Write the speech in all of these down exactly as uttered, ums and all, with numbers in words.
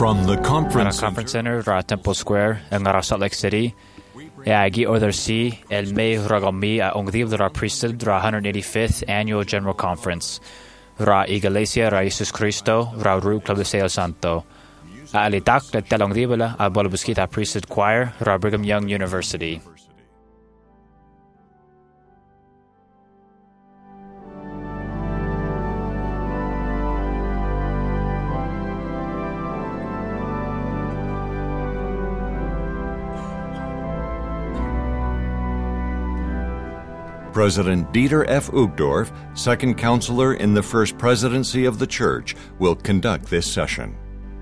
From the Ngara conference Conference Center, Ra Temple Square, in Ngara Salt Lake City. E agi other si el me ragami a ongdiv ra priesthood ra one hundred eighty-fifth Annual General Conference. Ra Iglesia Ra Jesus Cristo, Ra Ru Club de Seo Santo. A alitak le telongdibala a Bolabuskita Priesthood Choir, Ra Brigham Young University. President Dieter F. Uchtdorf, second counselor in the First Presidency of the Church, will conduct this session.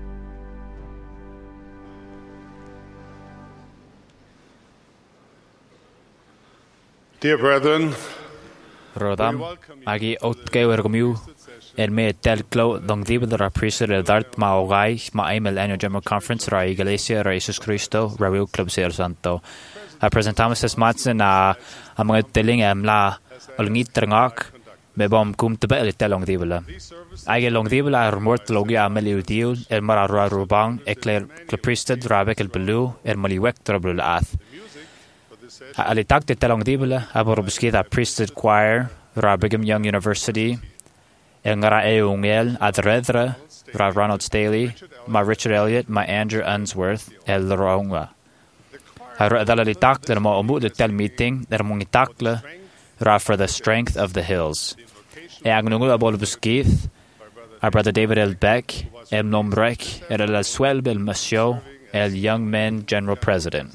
Dear brethren, Rodam, agi otke wergomiu, el me tel klo dongdibala ra priesthood el dart ma ogai ma aimel Annual General Conference Ra Iglesia Ra Jesus Cristo, Ra Ru Club Seo Santo. A President Thomas S. Matson a a mga teling am la olngit trangak me bom kum tebe el telong dibala. Agi long dibala ar mort logi a meli udiul el mara ra rubang ekler priesthood rabek el belu el maliwek trabul ath. A alitak te telong dibala a borbuskita Priesthood Choir Ra Brigham Young University el ngara e ungel adredra Ra Ronald Staley ma Richard Elliott ma Andrew Unsworth el Raunga. Ra dalalitak le mo omu de tel meeting der mungitakle ra for the strength of the hills. E agnungu abol buskith our brother David L. Beck el nombrek el el swel bel monsieur el Young Men General President.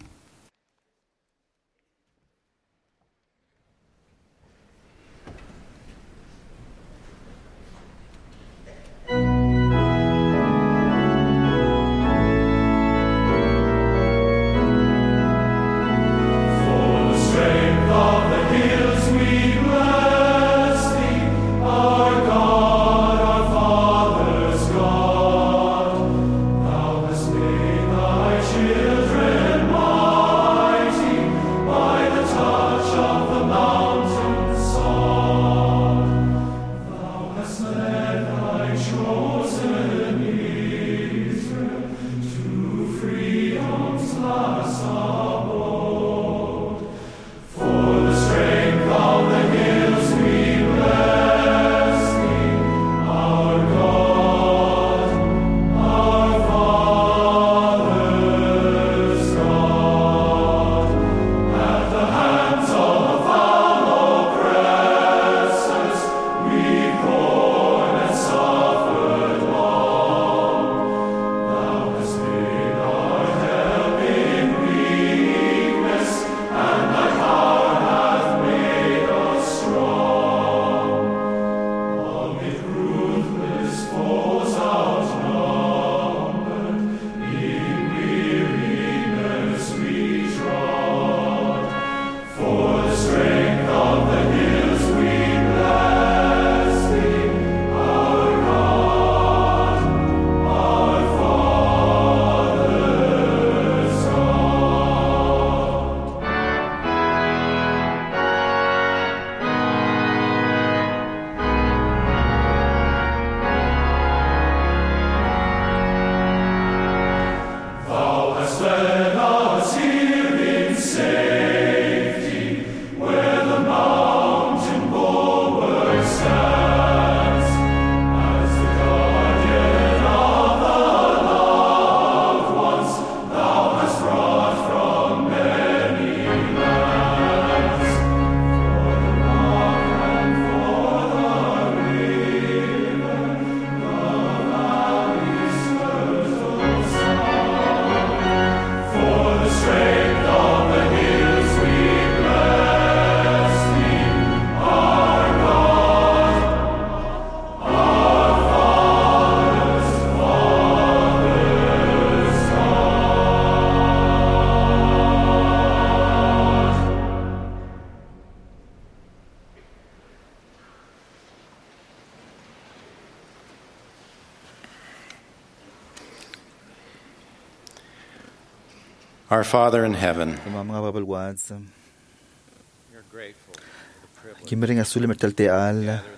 Our Father in heaven, mga babalwads, kimering asulim at talteal,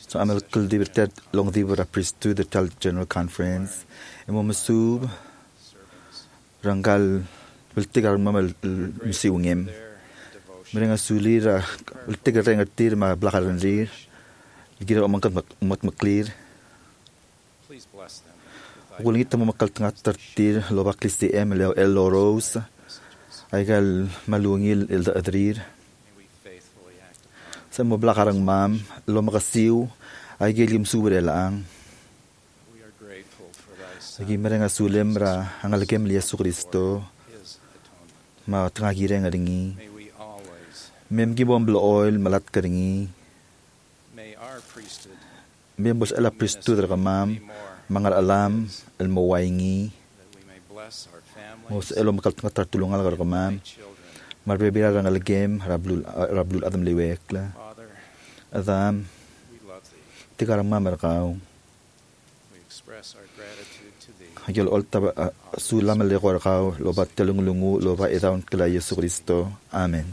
So I'm a cultivated long the priesthood the General Conference. And when Masub Rangal will take our mammal Missing. Mereka sulir will take a ring at tir my black and rear. Get a monk mat clear. Please bless them. Will it a makal tir Lobaklisti Emil El Rose. I gal Malungil il the Adrir. Sa mo blakarang mam, lo makasiw, ay gilim suwere lang. Agi mereng asulim ra, ang alagem li Yesu Kristo, ma tangagire nga ringi. Mem gibom blo oil, malat ka ringi. Mem bos ala priesthood ra mam, mangar alam, el mawaingi. Mos elo makal tartulungal ra mam. Marbebira ang alagem, rablul, rablul adam liwek la. Adam, tikarang mamarakaw. Hagyal olta sulam alikorakaw, lobat talunglungu, loba itaon kila Yesu Kristo. Amen.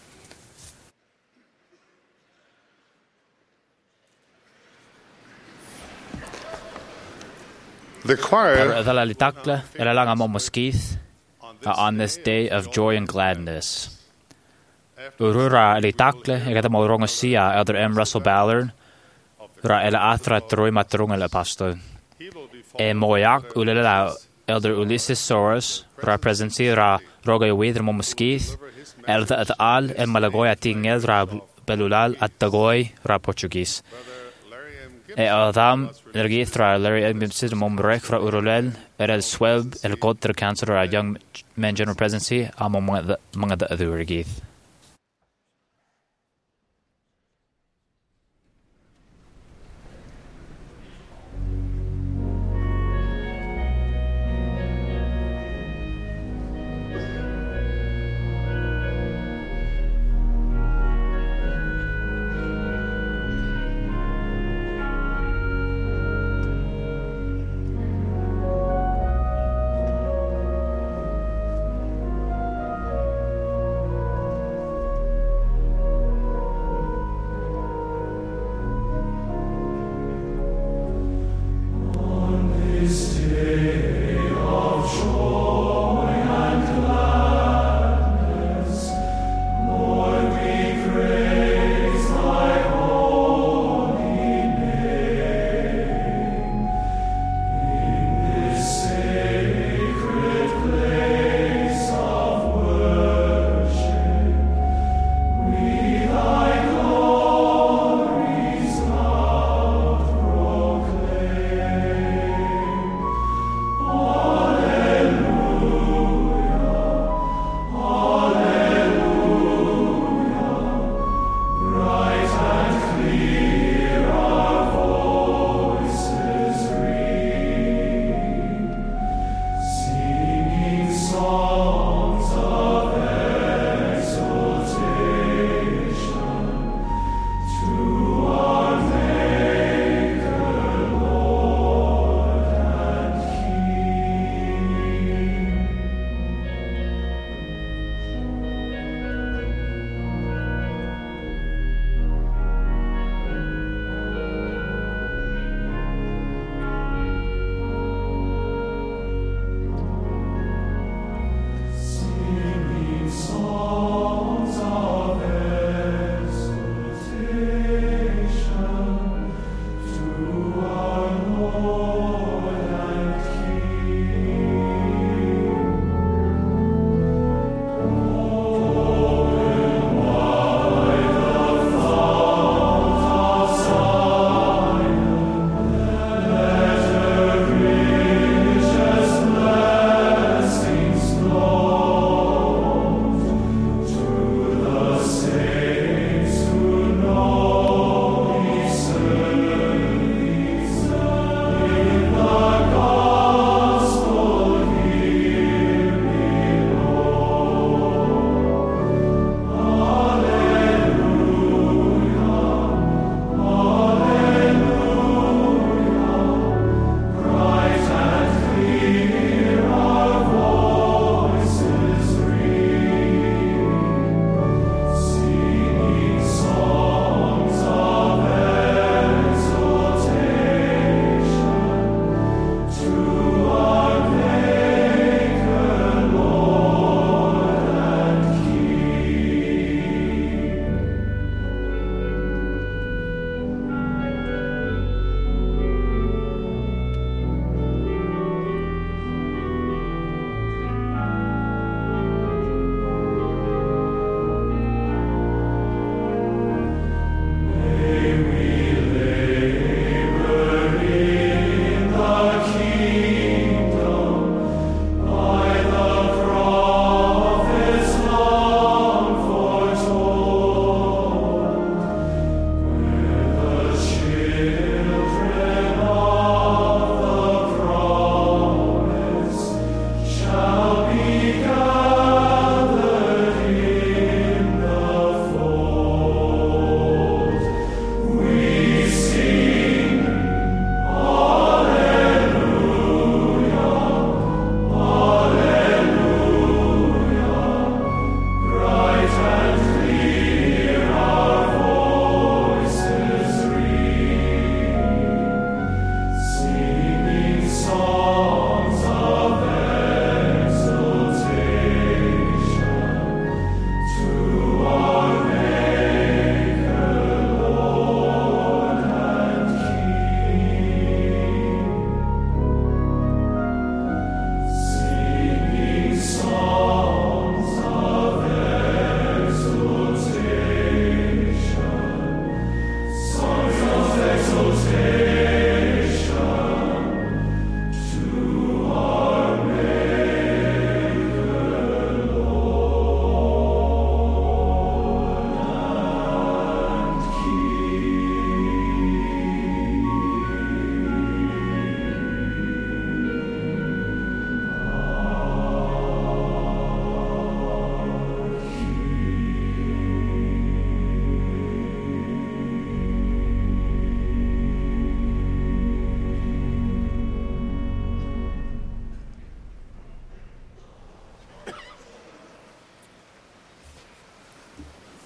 The choir on this day of joy and gladness. Urura alitakle egata maurongo sia elder M. Russell Ballard ra ela atra troi matrung el apostol. E moyak ulela elder Ulysses Soros ra presency ra roga ywidr mo muskith elda at al e malagoy atingel ra belulal at tagoy ra Portuguese. E adam nergith ra Larry M. Bimsid mo mrek ra urulel el swelb el god ter cancer ra young men general presidency among mga the other regith.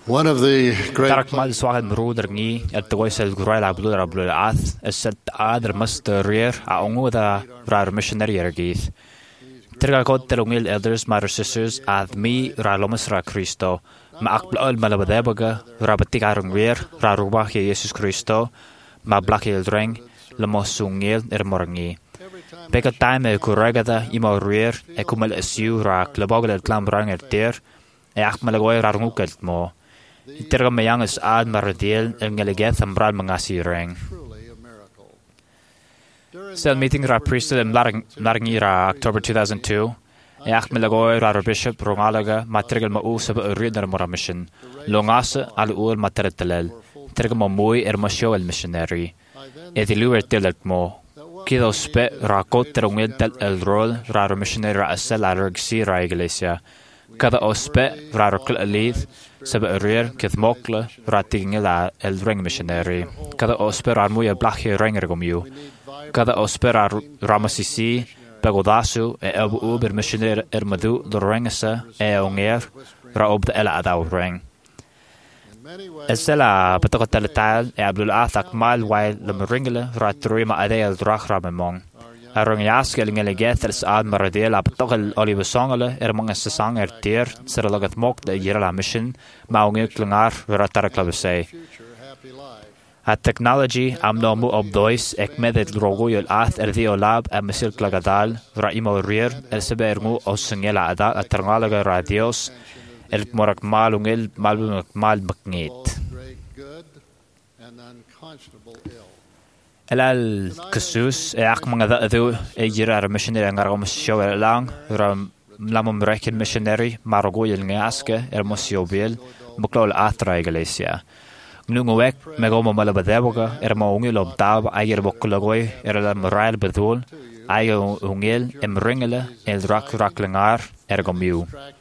One of the great Tarak mal swagan mroder ngi at tois el gruel a blur a blur ath is set adr must rear a ongo da rar missionary ergith. Terga god terungil elders my sisters ath me ra lomas ra Christo ma akbl malabadebaga rabatik arung rear ra rubach Jesus Christo ma black el dreng lamos sungil er morngi. Beka time e kuragada imo rear e kumal esiu ra klabogel el klambrang er ter e akmalagoy ra rungukelt mo. Terga mayang is ad maradil el ngelegeth ambral mangasi reng. Sel meeting ra priesthood in Larngi ra October two thousand two. E ach milagoy ra bishop rongalaga matrigel ma u sab urider mora mission. Longasa al ul matretelel. Terga ma muy er masyo el missionary. E dilu er tilet mo. Kido spe ra kot terungil tel el rol ra missionary ra asel alergsi ra iglesia. Kada ospe ra rokl alith sab urir kith mokle ra tingil el ring missionary. Kada ospe ra muy blachie ringer gomiu. Kada ospe ra ramasisi Pagodasu e abu uber missionary er madu do ringasa e onger ra ob de ela adaw ring. Esela patoka talatal e abdul athak mal while the ringele ra trima ade el drach ra memong. Arong yaske ngeleget els ad maradel aptok el olive songele er mong es sang er tier serlagat mok de yera mission maunge klingar ra tarakla say. At technology am no mu obdois ek medet rogoyol ath er dio lab am sil klagadal ra imo rear el sebermu osngela ada atrngalaga radios el morak malungel malbum mal maknit. Elal kasus e ak mga dadu e jirar missionary ngaragom show lang ram lamum rekin missionary marogoyel ngaske er mosiobil muklol atra iglesia. Nungwek megoma malabadeboga er maungil ob tab ayer boklagoy er la moral bedul ayo ungel em ringele el rak raklingar er gomiu.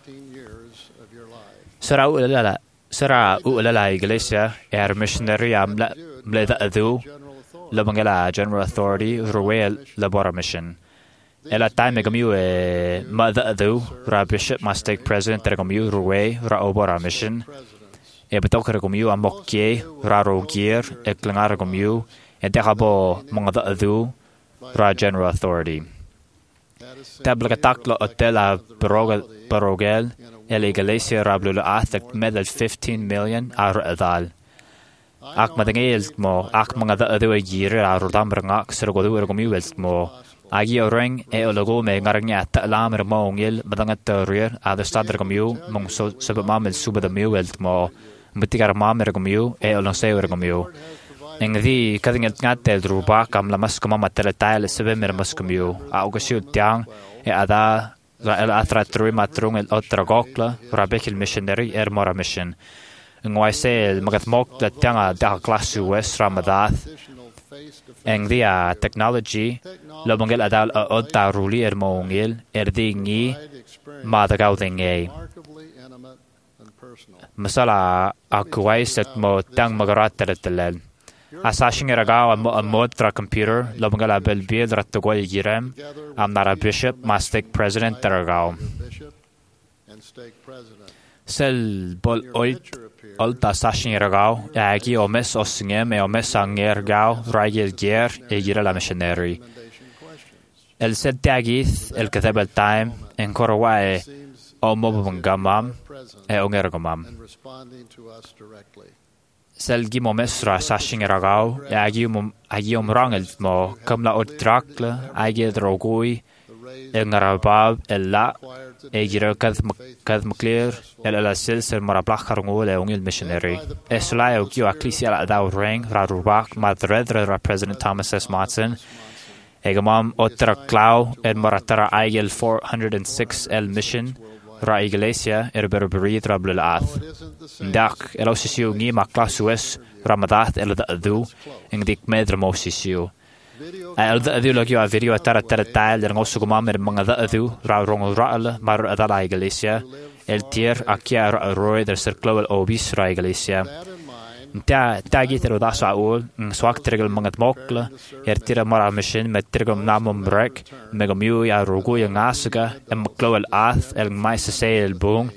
Sara ulala sara ulala iglesia er missionary am la mleda adu Labangela General Authority Ruel Labora Mission. Ela time gomiu e mother adu ra bishop must take president er gomiu Ruwe ra obora mission. E betok gomiu amokye ra rogier e klangar gomiu e derabo mongada adu ra General Authority. Tablagataklo otela barogel el iglesia rablu athak medal fifteen million ar adal. Ak madangel mo ak mga da adu yire ar dambranga sergodu ergomi welt mo agi orang e ologo me ngarnya ta lamr mo ngel madangat rir ad stadr gomiu mong so sabamel subada mi welt mo mitigar mamer gomiu e olon se ergomiu engdi kadinget ngatel druba kam lamas kama matelatal sebemer maskomiu a ogasiu tiang e ada el atra trui matrung el otra gokla rabekil missionary er mora mission ngwai se magat mok da tanga da klasu west ramadath eng dia technology lobongel adal otta ruli er mongel er dingi madagaw dingi masala akwai set mo tang magarat telel asashing eragaw a mod tra computer lobongel abel biel rattogoy yirem am nara bishop mastic president teragaw sel bol oit Alta sashing ragao, agi omes osngem e omes anger gao, ragil gier e gira la missionary. El sed tagith, el kathab el time, en korwae o mobungamam e ongergomam. Sel gim omes ra sashing ragao, agi um agi um rangel mo, kamla otrakle, agi drogui, el ngarabab, el la, e gira kath kath mclear el la silser marablach karngol e ungil missionary eslai o gio ecclesia la daw ring ra rubak madredre ra president Thomas S. Matson e gamam otra clau el maratara aigel four hundred six el mission ra iglesia er berberi tra blath ndak el osisiu ngi maklasues ramadath el da adu ingdik medre mosisiu el da adu logio a video tara tara tal der ngosu gomam er mga da adu ra rong ra mar adala iglesia el tier akia roy der circle obis ra iglesia ta tagi ter da saul swak tergel mangat mokla er tira mara mission met tergum namum brek megomiu ya rogo ya ngasaga em klowel ath el maise el bung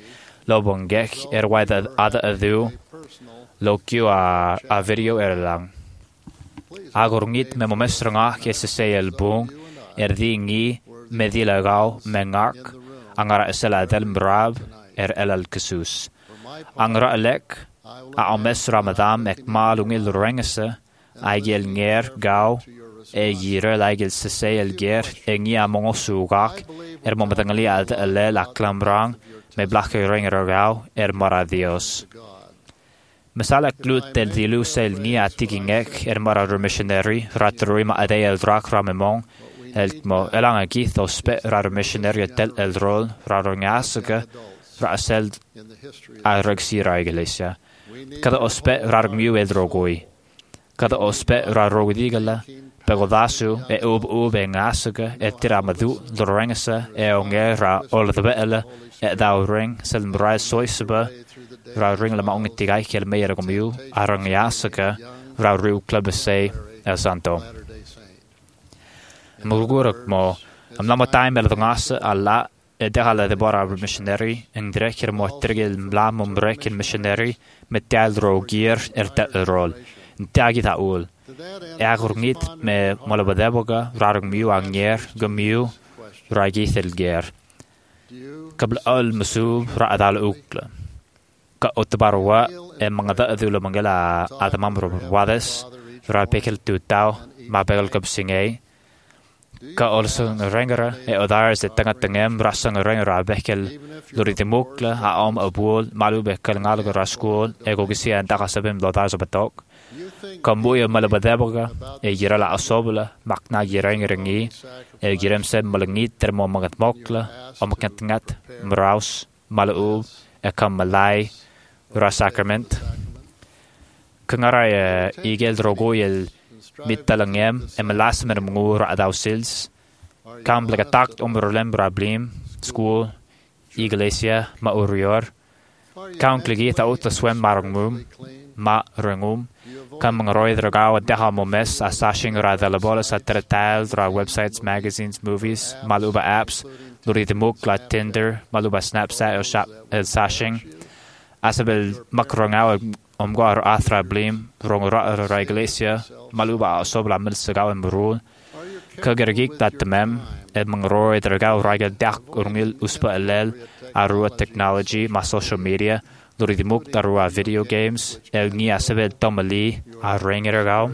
lo bongek er waid ada adu lo kiu a a video er lang agorngit me momesranga ke se se el bung er dingi medila gau mengark angara esela del mrab er el kesus angra lek a omes ramadan ek malungil rengese aigel nger gau e yire laigel se se el ger engi among sugak er momatangali ad ele la klambrang me blakke ringer gau er mara dios Masala glut del dilu sel ni atigingek er mara missionary ratrui ma ade el drak ramemong el mo elanga gith o spe ra missionary del el rol ra rongasga ra sel a regsira iglesia kada ospe ra miu el drogoi kada ospe ra rodigala pegodasu e ub ub engasga e tiramadu lorengasa e ongera ol the bele e dau ring sel mrai soisba ra ring la maung tigai kel meyer gomiu arang yasaka ra ru club say el santo mugurak mo am lama time el ngas alla e dehala de bora missionary en dreker mo trigel blam um brekin missionary met tel rogier er te rol tagi ta ul e agornit me molabadeboga ra gomiu angyer gomiu ra githel ger qabla al masub ra adal ukla ka otbarwa e mangada adula mangala adamam wades ra pekel tutau ma pekel kapsingay ka also rengara e odars de tanga tangem rasang rengara bekel loritimukla a om abul malu bekel ngal raskol e gogisi anta kasabem lodars batok kambuya malabadaboga e girala asobla makna girengerengi e girem sem malangit termo magat mokla om kantingat mraus malu e kamalai ra sacrament kangara igel drogoyel mitalangem emelas mer mungur adausils kam blagatak umrolem problem school iglesia ma urior count legita auto swem marangum ma rangum kam ngroy drogaw deha momes asashing ra delabol sa tretal ra websites magazines movies maluba apps luritimuk la tinder maluba snapchat o shop el sashing asabel makrongaw omgar athra blim rong ra iglesia maluba sobla mil sagaw emrul kagergik dat mem ed mangroy dragaw raga dak urngil uspa elel arua technology ma social media luritimuk darua video games el ni asabel tomali a ringergaw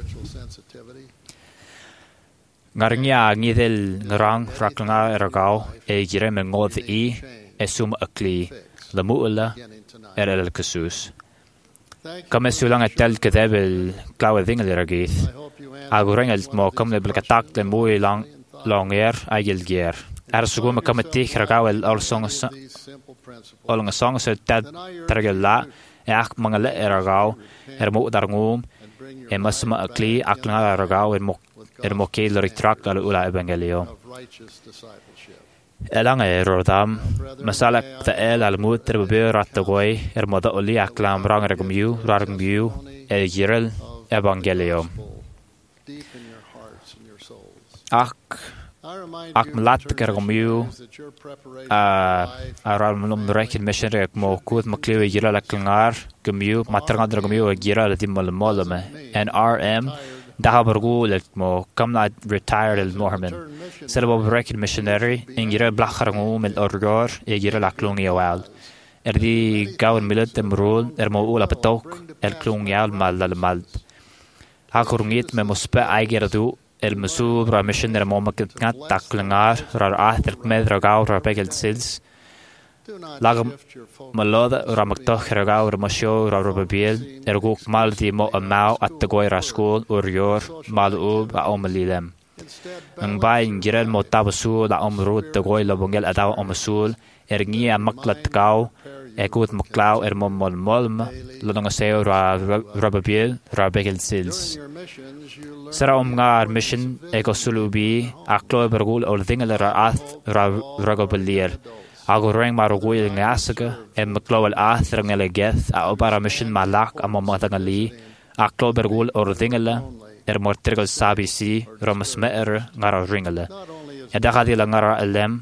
ngarnya ngidel ngrang raklanga ergaw e girem ngod i esum akli lamuula er el kesus kame sulang atel kedebel klawe dingel ergith agureng el mo kamle blakatak de muy lang longer agel ger er sugum kame tik ragaw el all songs all songs so tad tragella yak mangale ergaw er mo darngum e masma akli akla ragaw er mo er mo kel ritrak al ula evangelio elang e rodam masalak ta el al mut terbe ratagoy er moda oli aklam rang regmiu rangmiu e girel evangelio ak ak mlat kergmiu a aral mulum rekin mission rek mo kut maklewe girel aklangar gmiu matrang drgmiu girel dimol molme and rm dahabargu let mo kamna retired el mohammed selbo rekin missionary ingira blacharngu mel orgor e gira la klungi awal erdi gaun milet emrul er mo ula patok el klungi al mal al mal hakurngit me mospa aigerdu el masub ra missioner mo makat taklangar ra athel medra gaur ra pegel sils lagam maloda ramaktoch ragaw ramasho rababil erguk malti mo amau at the goy raskol urior malub a omalilem ang bayin girel mo tabasul a omrut the goy labongel adaw omasul ergi a maklat kaw ekut maklaw er momol molm lodong aseo ra rababil rabegel sils sara omngar mission ekosulubi aklo bergul ol dingel ra ath ragabelir agoreng marugoy ngasaga em maklawal athrang elegeth a opara mission malak amamatali aklo bergul ordingela er mortrigal sabisi ramasmer ngara ringela edagadi langara elem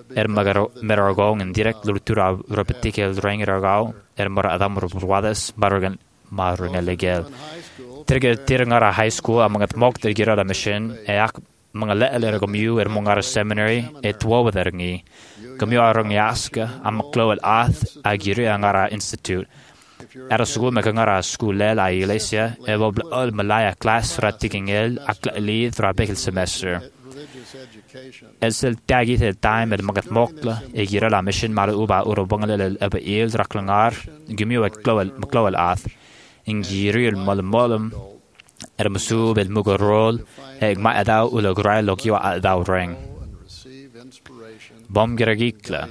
er meragong en direct lutura repetikel ringeragau er mar adam ruades marugan marunga legel terge tirangara high school amangat mok tergira la mission e ak mga leeler gomiu er mongara seminary et wowadergi gomiu arong yaska amaklo al ath agiri angara institute era school makangara school la iglesia e bob al malaya class ratiking el akla li trabekel semester es el tagi the time el magat mokla e gira la mission mar uba uro bangale el eel draklangar gomiu ak glowal maklowal ath in giril mal malum er musu bel mugorol eg ma adau ulo grai lokio adau ring bom geragikla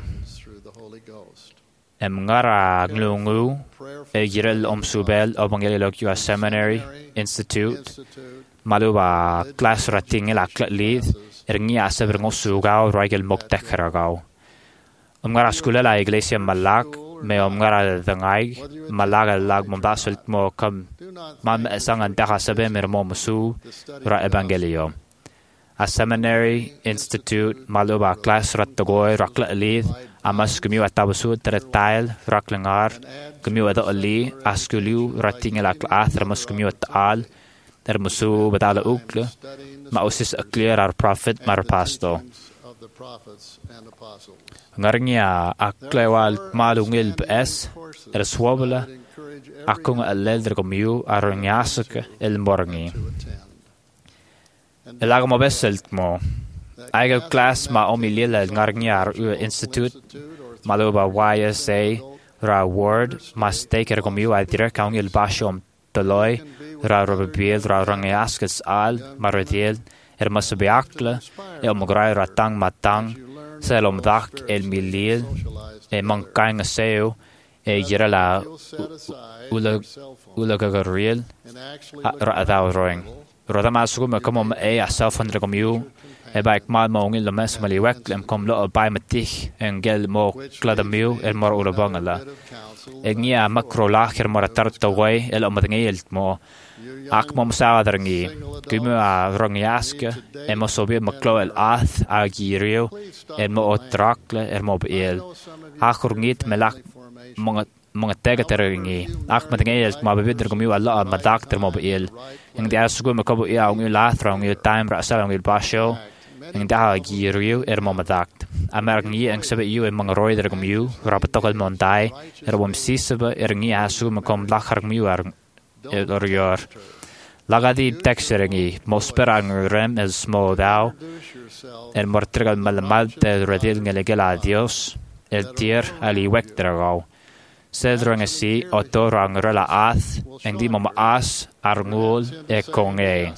em ngara glungu e girel omsubel obangeli lokio seminary institute maluba class rating la klid er ngia saber ngosugao roigel moktekragao ngara skula la iglesia malak me omngara dangai malaga lag mombasul mo kam mam sangan daha sabe mer mo musu ra evangelio a seminary institute maluba class rattogoy rakla alid amas kemiu atabusu teretail raklangar kemiu ada ali askuliu ratingela athra mas kemiu al der musu badala ukle ma osis a clear our prophet mar pasto ngarnia aklewal malungil bes er swabla akung alelder komiu aronyasuk el morgi elago mo beselt mo aigo class ma omilila ngarnia u institute maluba Y S A ra word mas take er komiu adira kaungil bashom toloy ra robiel ra ronyaskus al marodiel er masabiakla el mograi ratang matang selom dak el milil e mankang seo e girala ula ula gagaril ra adau roing rodama sugum komom e asaf hundred komiu e baik mal mong il mes mali wek lem kom lo bay matich en gel mo kladamiu el mor ula bangala e ngia makro lacher mor tarta way el omadngel mo ak mom saadrangi kumu a rongiaske e mo sobi maklo el ath a girio e mo otrakle er mo beel akhurngit melak mga mga tegaterengi ak matngel ma bebider kumu alla ma doctor mo beel ing dia sugo makobo ia ung lathra ung time ra sa ung basho ing dia girio er mo madakt amergngi ing sabe yu e mga roider kumu rapatokal montai er bom sisaba er ngi asu makom lakhar mu ar Lorior Lagadi texeringi mosperang rem el smo dao el mortrigal malamal del redil ngelegela Dios el tier ali wekdragau sedrang asi otorang rela ath engdi mom as arngul e konge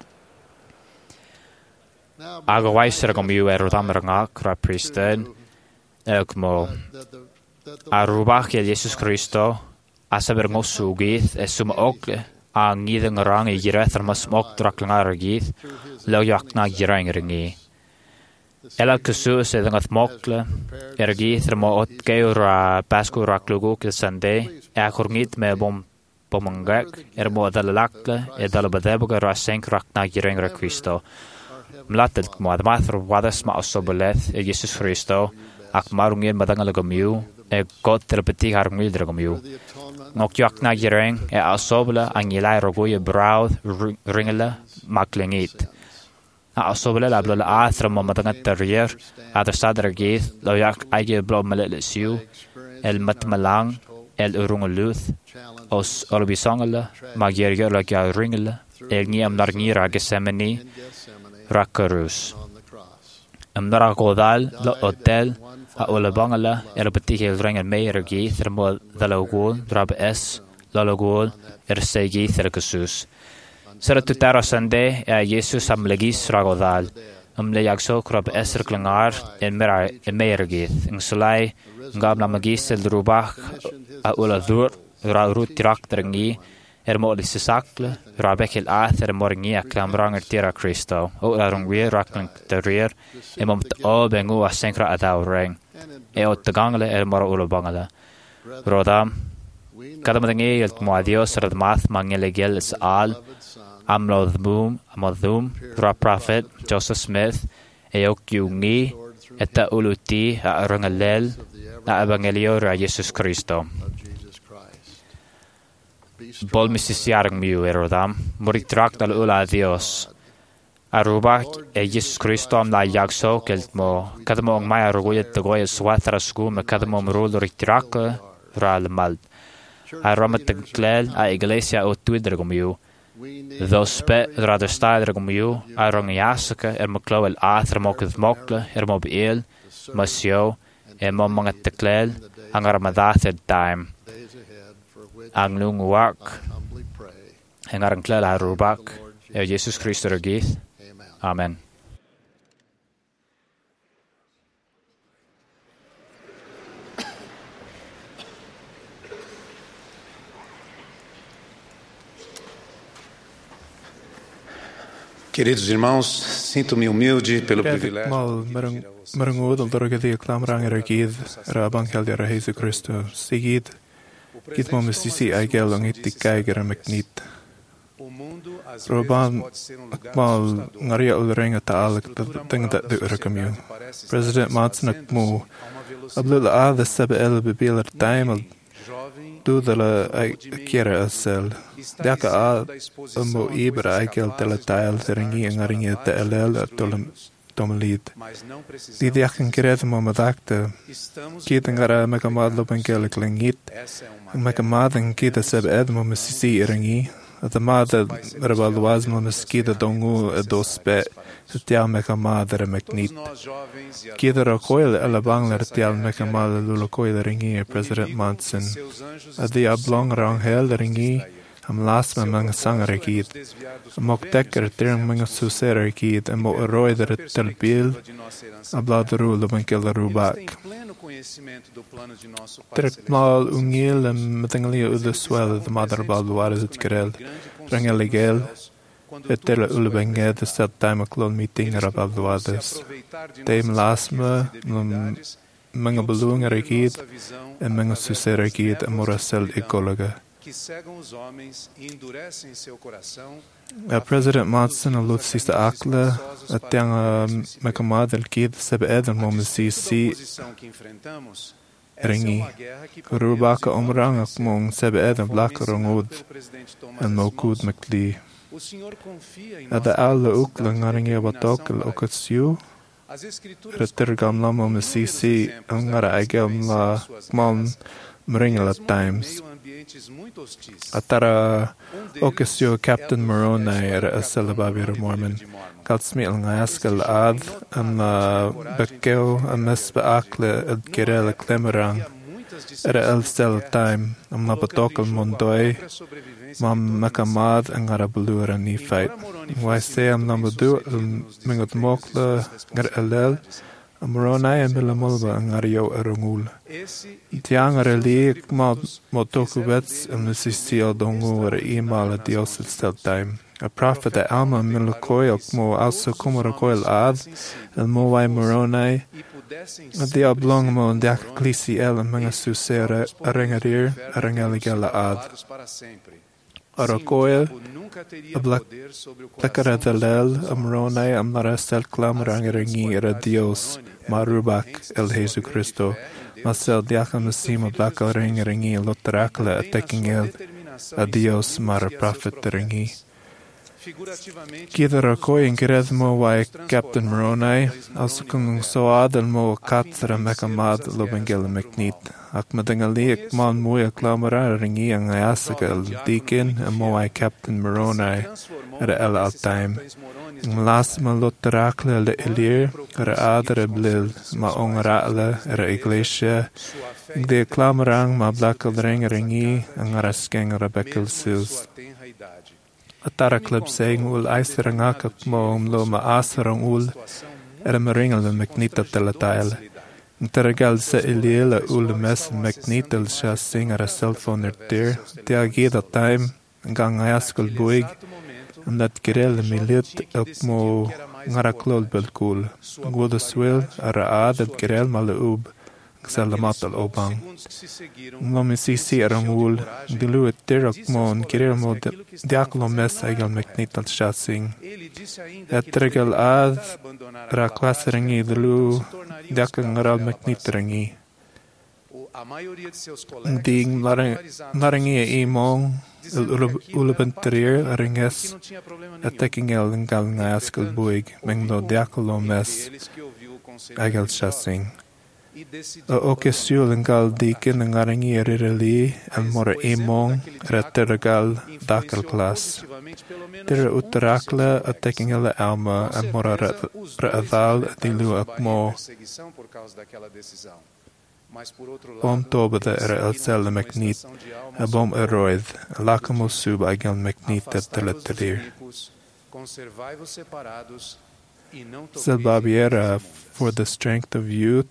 agawaiser komiu erodamranga kra pristen elkmo arubach el Jesus Christo asaber ngosugith e sum okle a ngideng rang e gireth mas mok draklangar gith lo yakna girang ringi ela kusus e dangat mokle er gith mo ot keura pasku raklugo ke sande e akhurngit me bom pomangak er mo dalalakle e dalabadeba ra senk rakna girang ra Kristo mlatel mo admathro wadas ma osobeleth e Jesus Kristo ak marungin madangal gomiu e god terapeti harmil dragomiu ngokyak na gireng e asobla angilai rogoye brow ringela maklengit a asobla la bla athra madangat terrier adar sadra gith lo yak aige blo malelesiu el matmalang el urunguluth os orbisangala magierger la ga ringela el niam larngira gesemeni rakarus amdara godal lo hotel a olabangala er betige ringen meyer gi thermo dalogol drab es dalogol er segi therkusus seratu tarasande a Jesus am legis ragodal am le yakso krab es klangar en mera meyer gi in sulai ngam na magis el drubach a oladur ra rut traktrengi er mo de sakle rabekel ath er morgi aklamranger tira Christo o la rongwe raklang terir emom o bengu asenkra adawreng e o tagangle er moro ulo bangala rodam kadamadngi el mo adios radmath mangelegel is al amlodhum amodhum ra prophet Joseph Smith e okyungi Etta uluti a arangalel na evangelio ra Jesus Kristo. Bol misisiarang miu erodam, muritrak dal ula Dios. Aruba e Jesus Kristo am la yagso kelt mo, kadmo ang maya ruguyet tagoy swatra sku me kadmo mrul ritrak ra almal. Aromat tagklel a iglesia o tuidra gumiu. Dospe rada staidra gumiu, arong yasaka er mo klo el atra mo kd mokle er mo beel, masyo e mo mga taklel ang armadath time. Ang lungwak ang arang klel arubak e Jesus Kristo regith. Amen. Queridos irmãos, sinto-me humilde pelo privilégio mal marangud al dorogadi aklam rang eragid rabang helder Jesu Kristo sigid git mo misisi aigel ang itikay gara magnit Roban akmal ngaria ulrenga taal tang da de rakamyo President Matson akmu ablul a the sab el bibil time do de la kera asel daka a mo ibra aigel tela taal seringi ngaringa te elel tolam tomalid di diakan kiret mo madakta kita ngara makamad lo pangkel klingit makamad ang kita sab ed mo misisi irangi at amada rabalwaz mo miskida dongu dospe tial makamad ra magnit kita ra koil alabang la tial makamad lulo koil ringi President Monson adi ablong rang hel ringi am last man mga sangarekid mok tekker terang mga suserekid mo roy der telbil abladru lo bankel rubak Trek mal ungil am matangali uda swell the mother balwar is it kerel rangeligel etel ulbenge the set time clone meeting rabalwades tem lasma mga balung rekid en mga suserekid amorasel ekologa Uh, President Matson alut sista akla atang makamad al kid sab eden mo misisi ringi rubaka umrang akmong sab eden blak rongud an mokud makli ada alla ukla ngaringi batok al okatsu retergam lamo misisi angara agam la kmam mringala times Atara okesyo Captain Moroni era asalababir Mormon. Kalsmi al ngayaskal ad am bekeo am mesba akle ad gerela klemerang. Era el stel time am nabatok al mondoy mam makamad ang arabulura ni fight. Why say am namadu al mingot mokla gar elel Moroni am bilamolba ang ariyo arungul. Tiang arali ma motokubets am nasisi dongu ar imal at Dios at stel time. A prophet at alma milakoy mo also kumarakoy ad el mo wai Moroni at the oblong mo ndak klisi el mga susera arengarir arengaligala ad. Arakoy ablak takaradalel am Moroni am narastel klam rangaringi era Dios marubak el Jesu Kristo. Masel diakam nasima blaka ring ringi lotrakla attacking el a Dios mara prophet ringi. Kita rakoi inkired mo wai Captain Moroni, also kung soad al mo katsara mekamad lobengel meknit. Ak madangali ak man mo aklamara ringi ang ayasaga al dikin al mo wai Captain Moroni era el al time. Ang las ma lotrakla le elir era adre blil ma ongrala era iglesia. Ang de klamarang ma blakal ring ringi ang araskeng rabekel sils. Atara club saying ul aisarangak at mo umlo maasarang ul era maringal ng magnita talatayal. Ang taragal sa iliela ul mes magnital siya sing ara cellphone ertir. Tiagid at time hanggang ngayaskal buig ang dat kirel milit at mo ngaraklol belkul. Ang wada swil ara ad at kirel malaub salamat al obang. Nglomi sisi arangul, dilu et tirak mon, kirir mo diaklo mesa igal meknit al shasing. Et regal ad, ra klas rangi dilu, diakal ngaral meknit rangi. Ding larangi e imong, ulubenterir aringes, et tekingel ngal ngaskal buig, menglo diaklo mes, igal shasing. O okesiul ngal dikin ngarangi erirali, el mora imong, rettergal dakal klas. Tira uterakla a tekingel alma, el mora readal dilu akmo. Bom tobada era el sel meknit, a bom eroid, lakamo sub aigan meknit et teleterir. Selbabiera for the strength of youth,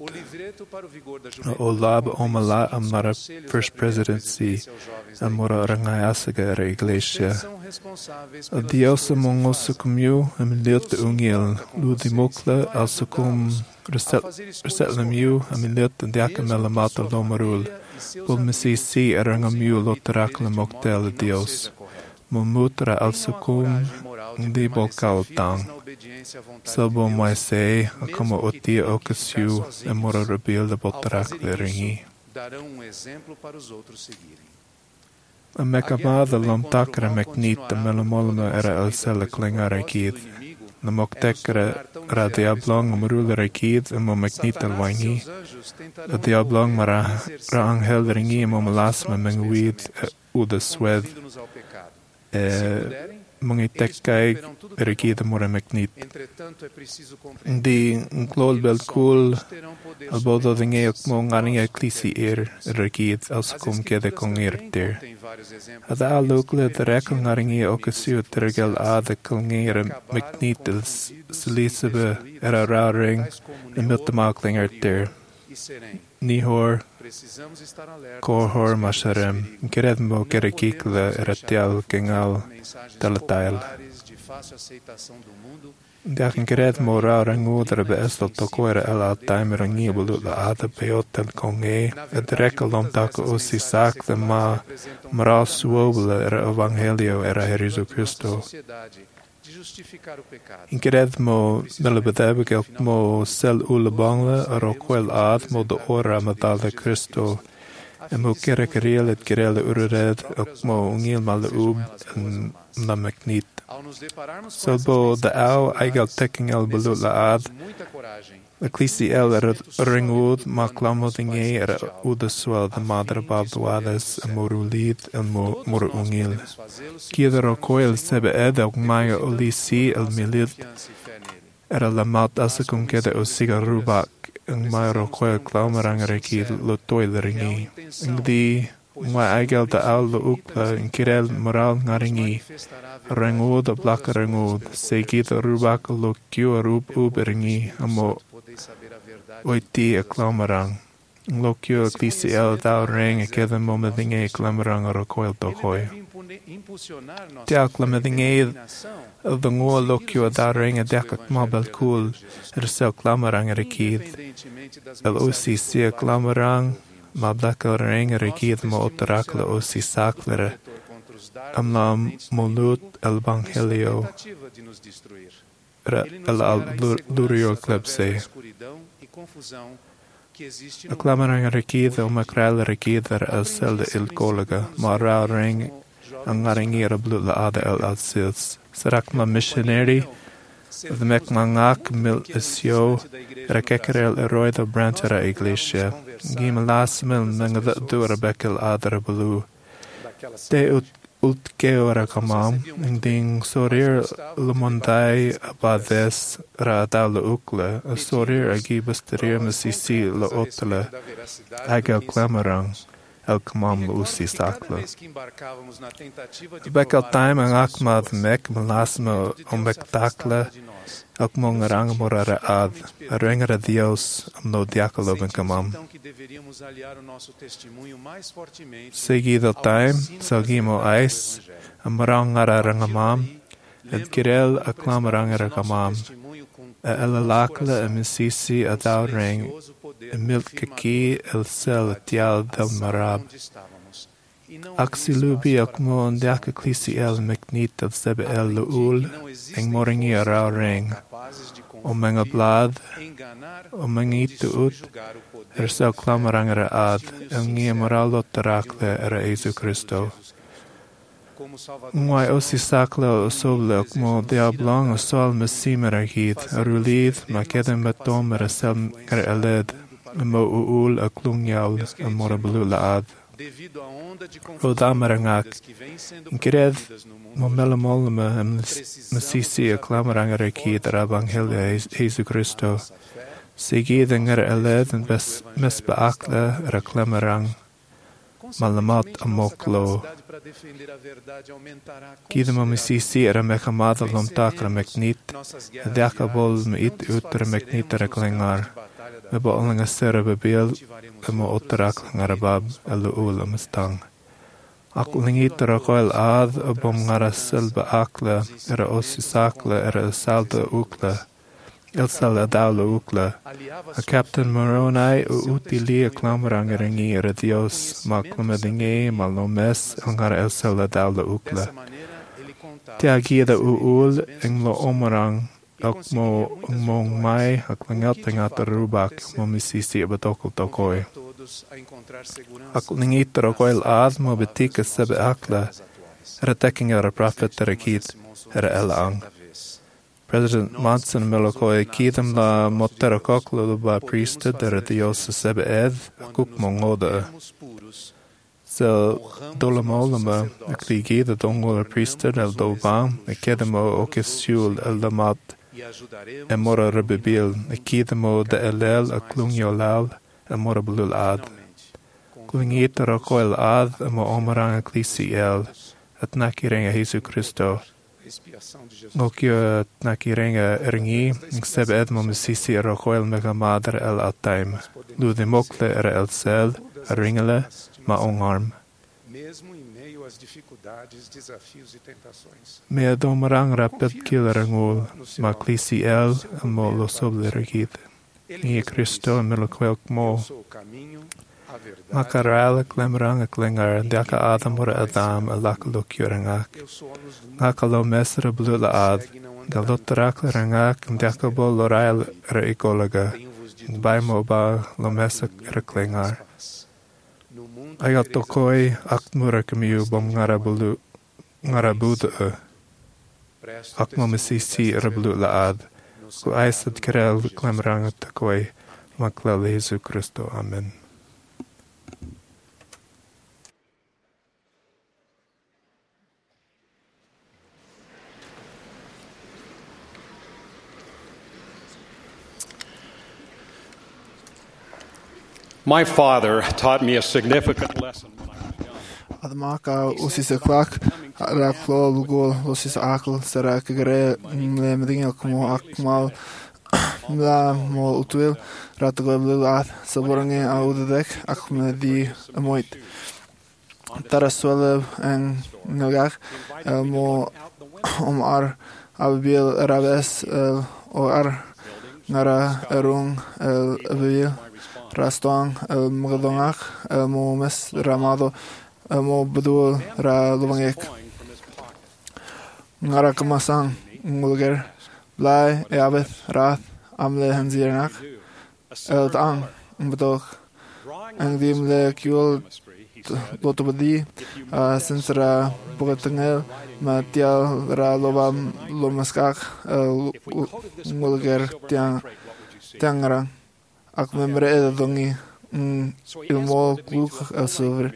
Olab Omala Amara First Presidency, Amora Rangayasaga era Iglesia. Dios among us comiu, amiliot de ungil, ludimokla, alsocum resetlamiu, amiliot de acamela mata lomarul, pulmisi si erangamiu loterakla moktel Dios. Mumutra alsocum, di bolcal tang. Salbo mai sei, como otia ocasiu, e mora rebil de botarakla ringi. A mekamada lomtakra meknit a melamolma era el sela klingar ekid. Na moktekra ra diablong umrula rekid a mo meknit al wangi. A diablong mara ra angel ringi mo malasma menguid uda swed. E mga tekkai rekid a mora meknit. Di nklol bel cool al bodo dinge ok mo ngaring eklisi er rekid als kom kede kong erter. Ada alukle de rekkel ngaring ok siu tergel ade kongere meknit slisebe era raring en mittemakling erter. Nihor kohor masharem keredmo kerekikle eratial kengal talatail. Dagen gered mora rangoder be estel tokoere ela timer rangi bulu la ade peotel konge et rekkel om tak osi sak de ma mara suobele era evangelio era Jesu Christo. In gered mo melebedebe gelk mo sel ule bangle aro kwel ad mo de ora medal de Christo. En mo kere kerel et kerele urered ok mo ungil mal ub en na meknit. Salbo de au aigal teking el belut la ad. Ecclesi el er ringud ma klamodinge er uda swel de madre babduades en morulid en mor ungil. Kiedero koel sebe ed ok maya olisi el milid er la mat asacum kede o siga rubak en maya koel klaumerang rekid lo toil ringi. Ngdi Ngwa aigel de al lo ukla in kirel moral ngaringi. Rengud a blaka rengud. Segit a rubak lo kiu a rub uberingi. Amo oiti a klamarang. Lo kiu a klisi el dao reng a keda mo medinge a klamarang a rokoil to hoi. Tia klamadinge el de ngua lo kiu a dao reng a dekak mabel cool. Er sel klamarang a rekid. El osi si a klamarang. Ma blakal ring rekid mo otarakla osi saklere. Amlam molut el evangelio. Ra el al lurio klepse. Aklamarang rekid o makral rekid er el selde il kolega. Ma ra ring angaringira blut la ade el al sils. Sarakma missionary. The mekmangak mil isio. Rakekerel eroida branchera iglesia. Gima las mil menga dura bekel adra belu. Te ut ult geora kamam, ding sorir lumondai abades ra dal ukle, a sorir agibas terir mesisi lo otele, agel klamarang, el kamam usi sakle. Bekel time ang akmad mek melasma ombek takle, Ook mong rang morare ad, rengere Dios am no diakolo ben kamam. Seguido time, salgimo ais, am rang ara rangamam, et girel acclam rangere kamam. E ela lakle e misisi a dau reng, milkaki el sel tial del marab. Axilubi ak mo ondeak ecclesi el meknit el sebe el luul, eng moringi arau ring. O menga blad, o mengi tuut, er sel klamarangere ad, el ngia moralo tarakle era Jesu Christo. Ngwai osi sakle o soble ok mo diablang o sol mesimera hit, arulid, ma kedem betom era sel er eled, mo uul a klungjal, a morablu laad. O damarangak, inkred, mo melamolme, em mesisi a klamarangere hit, er evangelia Jesu Christo. Sigid enger eled en bes mesbeakle er a klamarang, malamat a moklo. Kidem o misisi er a mechamada lom takra meknit, a diaka bol me it uter meknit er a klingar, me bo olinga sere bebil, e mo oterak langar bab, e lu ula mestang. Ak lingit er a koil ad, a bom ngara silba akle, er a osi sakle, er a salda ukle, el sal a daula ukle. A Captain Moroni o utili a klamarangeringi er a dios, ma klamadingi, ma lomes, el ngara el sal a daula ukle. Te agida u ul, ing lo omarang, ok mo ngmong mai, ak langelting at a rubak, mo misisi a batokol tokoi. Ak lingit er a koil ad, mo betika sebe akle, er a teking er a prophet er a kit, er a elang. President Monson Melokoi kidam la motera koklo ba priesthood er dios sebe ed kuk mongoda. So dolamolama akligida dongol priesthood el dobam ekedamo okesiul el damat emora rebebil ekidamo de elel aklungyolal emora bulul ad. Klingita rokoil ad emo omarang eklisi el at nakirenga Jesu Christo. Ngokio nakirenga eringi, sebe edmo misisi er rokoil mega madre el ataim. Lude mokle er el sel, a ringele, ma ongarm. Me adomarang rapet killer ngul, ma klisi el, mo lo soble regid. Ni Christo milokwelk mo. Makaral klemrang a klingar, diaka adam or adam a lakaluk yurangak. Nakalo mesra blula ad, galotrak rangak, diaka bol lorail re ikolaga, baimo ba lo mesak re klingar. Ayat tokoi akmura kamiu bom ngarabulu, ngarabuda. Akmo mesisi re blula ad, ku aisad kerel klemrang tokoi, maklal Jesu Christo. Amen. My father taught me a significant lesson when I was young. Admaka usis klak ra klo lugol usis akl sara kagre le medinga como akmal la mo utwil ratgo lulat saborange audek akmedi amoit taraswale en nagak mo omar abil rabes o ar nara erung abil Rastong el Magadongak el mo mes ramado el mo bedul ra lubangek ngara kamasang ngulger blai e abet rat amle hanzirnak el tang bedok ang dim le kyul lotobadi sensra bogatengel matial ra lobam lomaskak el ngulger tiang tiangrang Ak membre e dongi il mo kluk a silver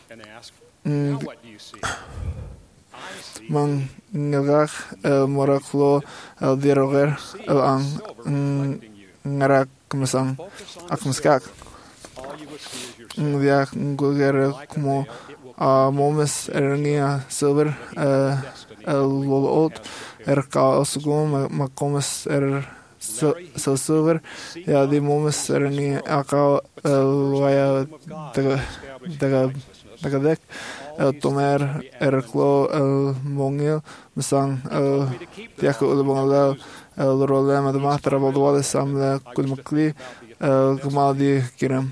man ngagak el moraklo el diroger el ang ngarak kmasang ak maskak ngyak ngulger como a momes ernia silver el lolot er ka osgum makomes er so so silver ya di momes erni aka waya daga daga daga dek el tomer erklo el mongil mesang el tiako ulbongala el rolema de matra bodwale samle kulmakli el Gamadi Kiram.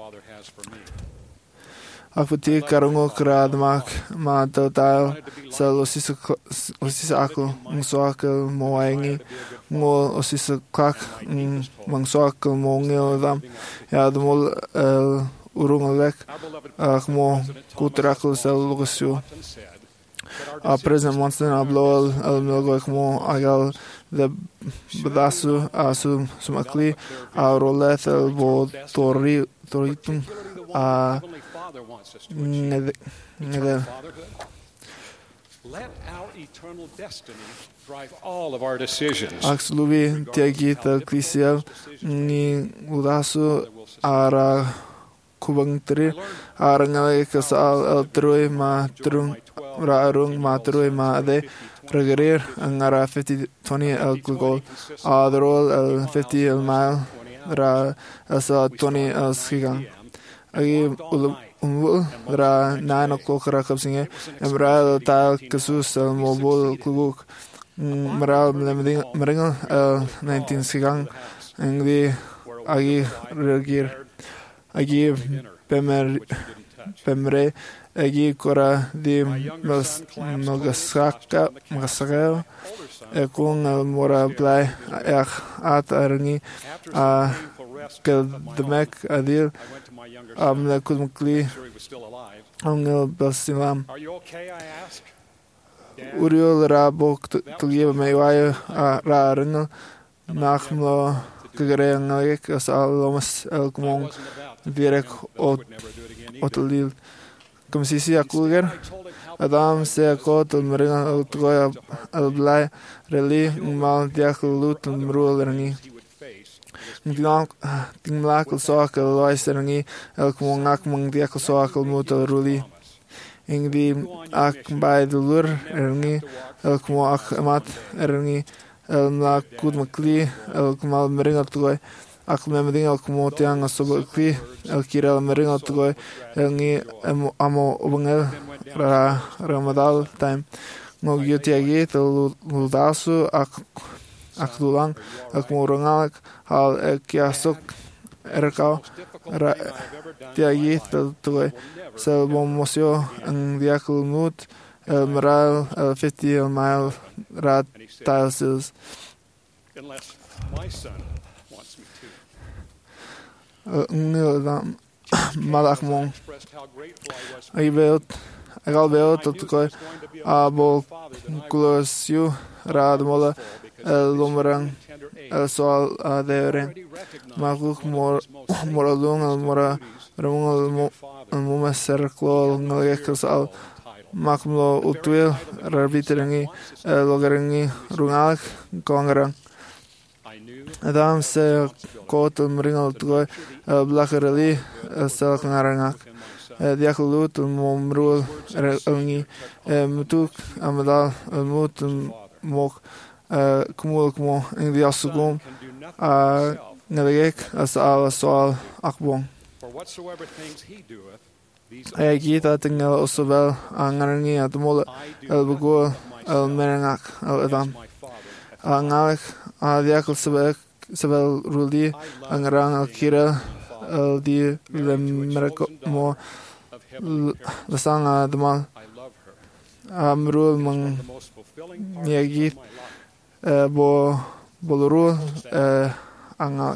Afuti Karungo Kradmak, Ma Total, Sal Osisa Akul, Msoakal Moangi, Mol Osisa Klak, Mangsoakal Mongil Dam, Yadmol El Urungalek, Akmo Kutrakul Sal Lugasio. A President Monson Ablol El Milgoikmo Agal the Badasu Asu Sumakli, A Rolet El Bo Toritum, A Let our eternal destiny drive all of our decisions. Axluvi Tiagita Clisiel Ni Udasu Ara Kubangtri Arangale Kasal El Trui Ma Trum Raarung Ma Trui Ma De Regerir Angara fifty twenty El Glugol Adrol El fifty El Mile Ra Asa twenty El Skigan Agi Umul Ra nine o'clock Rakabsinge Emra Tal Kasus El Mobul Kluguk Maral Meringal El nineteen Sigang Angli Agi Regir Agi Pemer Pemre Agi Kora Di Nogasaka Magasaka Ekung El Mora Blai Ech At Arni A Keldemek Adil Amle Kudmukli Angel Belsilam Uriol Rabo Tugiba Maywaya Ra Ringel Nachmlo Kagare Angalik As Alomas El Kumong Direk Otelil Kumsisi Akulger Adam Se Akot El Meringa El Tugoya El Blai Reli Mal Diakul Lut El Mruel Rangi Tinglak El Soak El Lois Rangi El Kumong Ak Mong Diakul Soak El Mut El Ruli Ingdi Ak Bay Dulur Rangi El Kumong Ak Amat Rangi El Mlak Kudmakli El Kumal Meringa Tugoy Ak Memding El Kumo Tiang Asobakli El Kira El Meringa Tugoy El Ni Amo Ubangel Ra Ramadal Time Ngog Yutiagi El Ludasu Ak Ak Dulang El Kumo Rangalak Hal El Kiasuk Erkau Ra Tiagi El Tugoy Sel Bomosio Ang Diakul Mut El Meral El fifty El Mile Ra Tilesils Unless my son wants me to. Ngildam Malakmong Aibelt Agalbelt Tukoy Abo Kulosiu Radmola El Lumrang El Sol Aderen Makuk Moralung El Mora Ramung El Mumas Serclol Nalekas Al Makmlo Utwil Rabitrangi El Logarangi Rungalak Kongarang Adam se Kot El Mringal Tugoy El Blakarali El Selak Narangak Diakulut El Momrul Elngi Mutuk Amadal El Mut Mok Kumul Kumo Indi Asugum Nalagek As Al Soal Akbong Ayagita Tingal Osabel Angarangi Atmola El Bugul El Merangak El Adam Angalek Diakul Sebel Sebel Ruli Angarang Al Kira El Di Lemerko Mo Lasanga Damal Amrul Mang Niagit Bo Bolurul Angak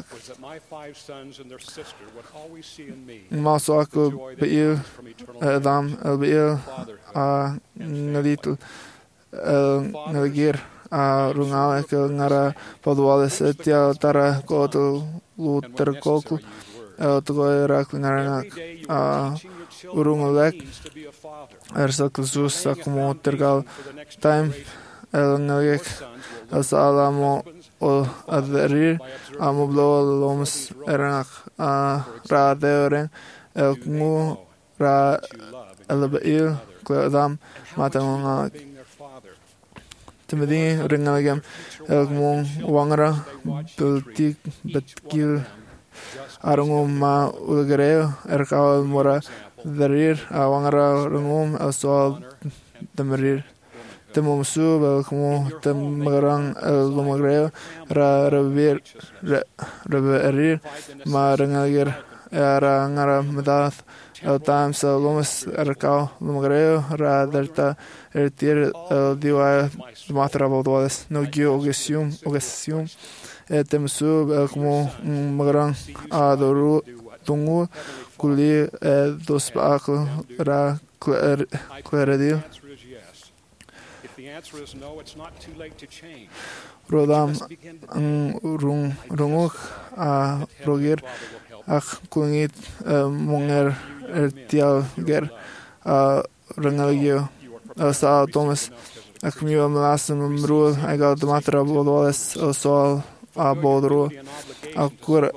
Masoaku Beil Adam El Beil Nalitul El Nalgir a rungal ek ngara podwales tia tara kotul luter kokul el toy rak ngara a urungalek ersa klusus akmo tergal time el ngek asalamo o adrir amo blo loms eranak a ra deoren el mu ra el beil kladam matanga Timothy Ringalagam El Mong Wangara Beltik Betkil Arungum Ma Ulgareo Erkal Mora Darir Wangara Rungum El Sol Demarir temumsu bel como temagrang el lumagreo ra revir reverir ma rengager ra ngara medath el time so lomas erkao lumagreo ra delta ertir el diwa matra bododes no gyo ogesium ogesium temsu bel como magrang adoru tungu kuli dos bakl ra claredil Rodam rung runguk a rogir ach kungit monger ertial ger a rengalgio sa Thomas ak miu malasem mrul egal de matra bodoles o sol a bodro a kur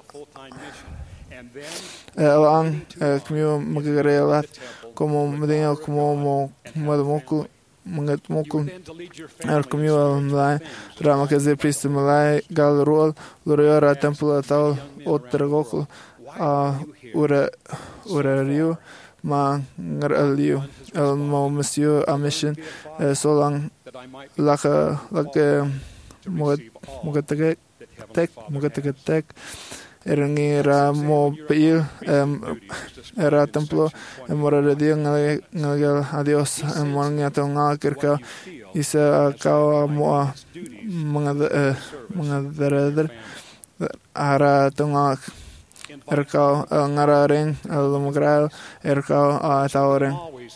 elang kmiu magarelat como medina como mo moku mangat moku er kmiu malai rama kaze priest malai gal rol loriora templo tal otragok a ura ura rio ma ngaraliu el mo monsieur a mission solang laka laka mogat mogatek tek mogatek tek erangi ra mo peil era templo mora de ngal adios mornya tonga kerka isa ka mo mangad mangad ara tonga erka ngararen almogral erka a tauren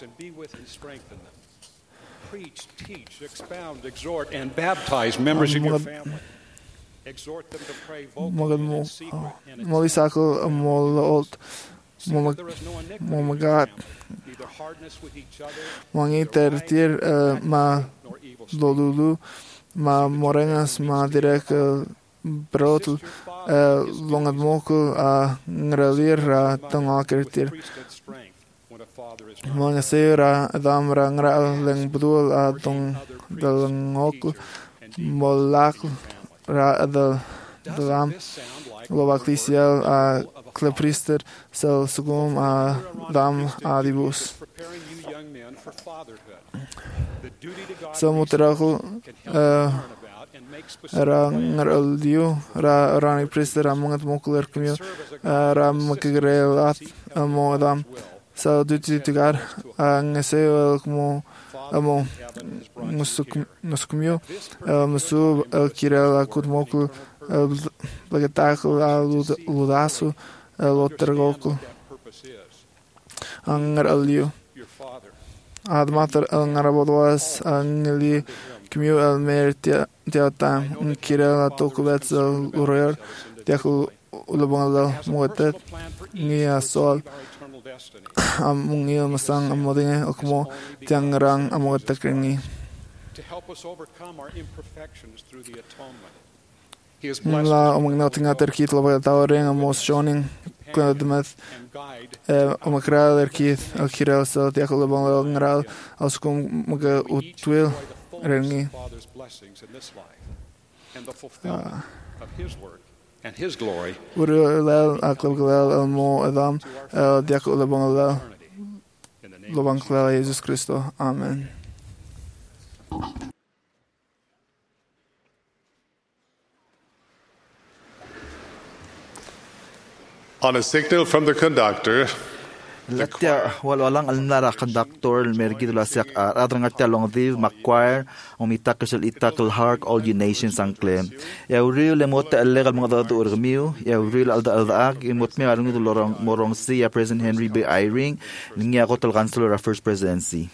preach, teach, expound, exhort and baptize members of your family. Exhort them to pray vocally in secret and in molisako molot momagat mangiter tir ma lolulu ma morenas ma direk brot longat moko a ngralir a tangakertir mangasera damra ngral leng budul a tong dalangok molak ra adal dalam lovaklisel a kleprister sel sugum a dam adibus samutrahu ra ngaraldiu ra rani priester amongat mokuler kmio ra makgrelat amodam sa duti tigar ngeseo como amo muskumio musu kirela kutmoku bagataku ludasu lotergoku angar aliu admater angarabodas angeli kmio almer tiata kirela tokubets urel tiaku ulabangala motet nia sol amungil masang amodinge okmo tiangrang amotakringi to help us overcome our imperfections through the atonement. La omagna tinga terkit lova tauring amos shoning kladmet omakral erkit alkirel so tiakol bon ngral auskum maga utwil rengi and the fulfillment of his work and his glory. Urel aklogel almo adam diakol bon la lovan kla Jesus Christo. Amen. On a signal from the conductor, Latia walang alnara conductor mergi dula siak adrang atia long div macquire omita kesel itakal hark all you nations anklem ya uriu le mota legal mga dadu urmiu ya uriu alda alda ag imot me arung dulorong morong si ya President Henry B. Eyring niya ko tal councilor of first presidency.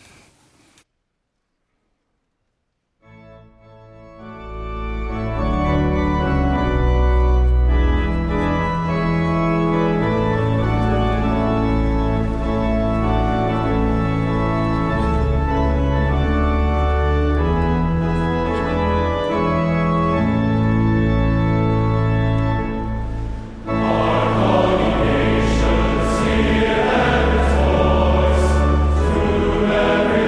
Every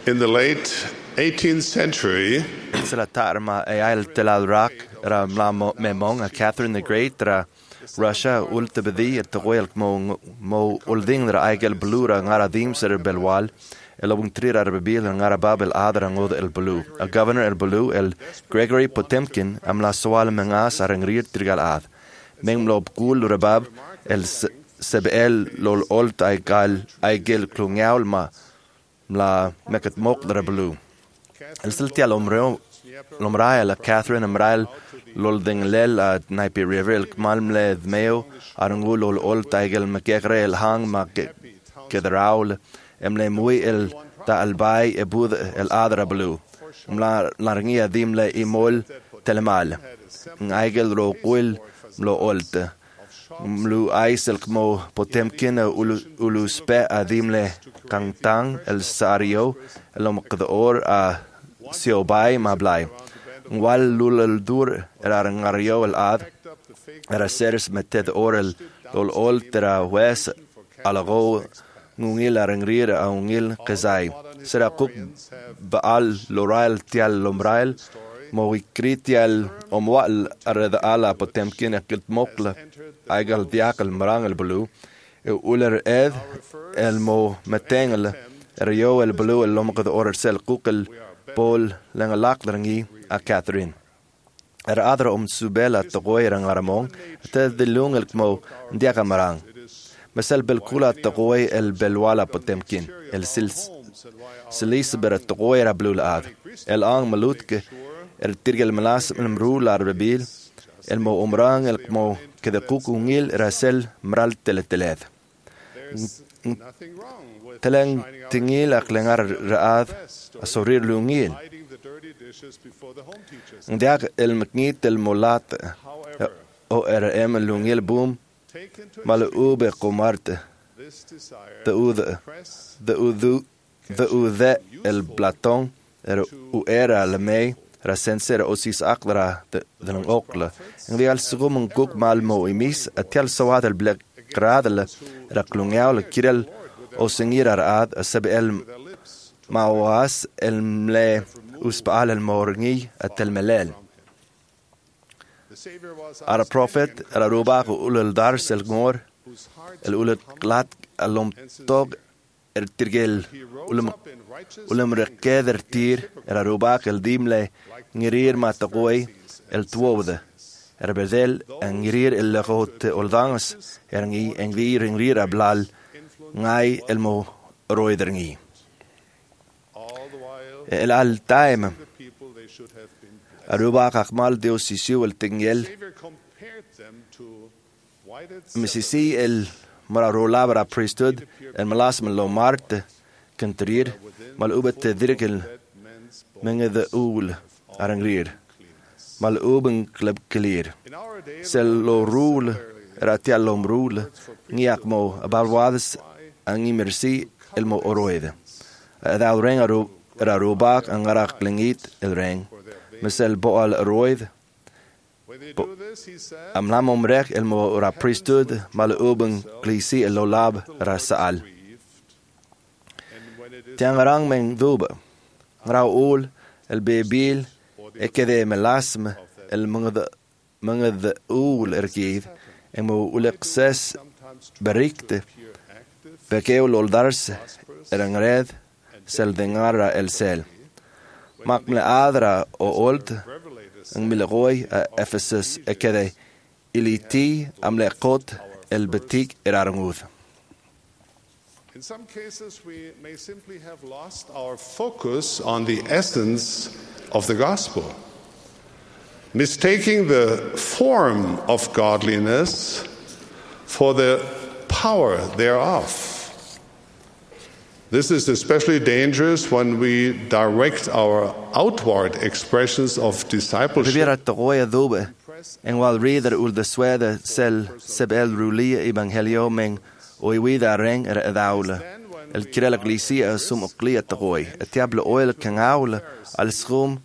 In the late eighteenth century, Sila tarma e ail telal rak ra mla memong a Catherine the Great ra Russia ulta bedi et royal mo mo ulding ra aigel blura ngara dim ser belwal el obun trir ar bebil ngara babel adra ngod el blu a governor el blu el Gregory Potemkin am la soal mengas arangrir trigal ad meng lob kul rabab el sebel lol olt aigal aigel klungaul ma la mekat mok ra blu el siltia lomreo lomrael la Catherine amrael lol ding lel at naipi river malmle meo arangul lol olt aigel makekre el hang ma kedraul emle muy el ta albay ebud el adra blu mla larngia dimle imol telemal aigel ro quil lo olt mlu aisel kmo Potemkin ulu spe adimle kangtang el sario el mqdor a siobay mablay wal lul dur era ngario el ad era seres meted orel lol oltra wes alago ngungil arangrir a ungil qezai sera kuk baal loral tial lomrail mo kritial omwal arad ala Potemkin akil mokla aigal diakal marang el blu e uler ed el mo metengel rio el blu el lomqad orel sel kukel Paul lengalak drangi a Catherine. Er adra om subela togoy rangaramong, te dilung el kmo ndiaka marang. Mesel belkula togoy el belwala Potemkin, el sils silis ber togoy ra blul ad. El ang malutke el tirgel malas mru lar bebil, el mo umrang el kmo kede kukungil rasel mral teleteled. Teleng tingil aklengar raad asorir lungil. Ndiak el mknit el molat o er em lungil boom mal ube komart de ud de udu de ude el platon er u era le mei rasenser osis akdra de den okla. Ndial sugum kuk mal mo imis atel sawad el black gradel raklungaul kirel o sengirar ad sabel mawas el mle uspaal el morgi atel melel ara prophet ara roba ulul dars el gor el ulul glat alom tog er tirgel ulum ulum rekeder tir ara roba el dimle ngirir matagoy el twode er bedel ngirir el got oldangs er ngi engir ngir ablal ngai el mo roiderngi el al time aruba kakmal deus sisiu el tingel misisi el mararolabra priesthood el malasm lo mart kentrir mal ubet dirkel menge de ul arangrir mal uben klub clear sel lo rule ratialom rule niakmo abalwades angi merci el mo oroide da ring aru Rarubak ang arak lingit el reng mesel boal roid am lamom rek el mo ra priesthood mal uben klisi el lolab rasaal tiangarang meng duba ra ul el bebil ekede melasm el mungad mungad ul erkid emo ulexes berikte bekeu loldars erangred sel dengara el sel makle adra o old ang milagoy a Ephesus ekede iliti amle qot el betik erarngud. In some cases we may simply have lost our focus on the essence of the gospel, mistaking the form of godliness for the power thereof. This is especially dangerous when we direct our outward expressions of discipleship. En wal reader ul de swede sel sebel rulia evangelio meng oiwida reng er edaula. El kirel glycia sum oklia toy. Et diablo oil kangaula al schum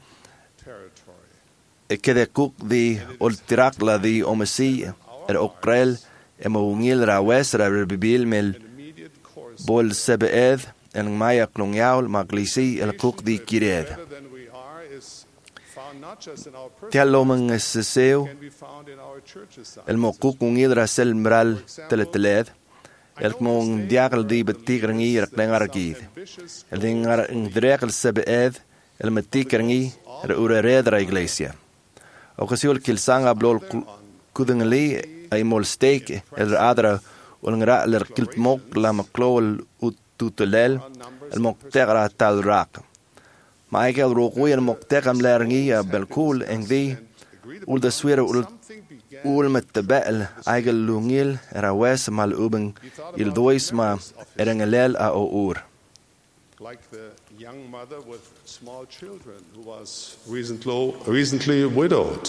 e kede kuk di ol tirakla di omesi er okrel emo ungil ra wes ra bibil mel bol sebeed el maya klongyal maglisi el cook di kired. better than we are is found not just in our Tia personal lomang eseseo can be found in our church's el mo cook un idra sel mral teleteled. El mong diagal di betigrangi er klengargid. El dingar in drekel sebeed el metikrangi er ureredra iglesia. Ocasiol kilsanga blol kudengli ay mol steak el adra ulngra ler kiltmok la maklol ututelel el moktegra tal rak. Ma egel rogoy el moktegam lergi belkul engdi ul de swere ul ul met de bel egel lungil era wes mal uben il dois ma erengelel a our. like the young mother with small children who was recently, recently widowed.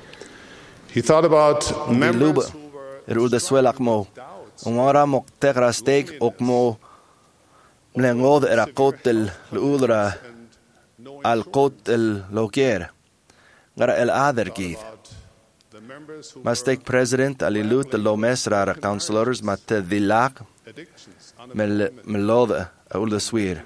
He thought about members who were er ul de swelak mo ongora moktegra steak ok mo mlengod era kotel ulra al kotel loker gara el ader gid. the members who Ma steak president alilut de lomes rara councilors ma te dilak addictions, mel melode ul de swir.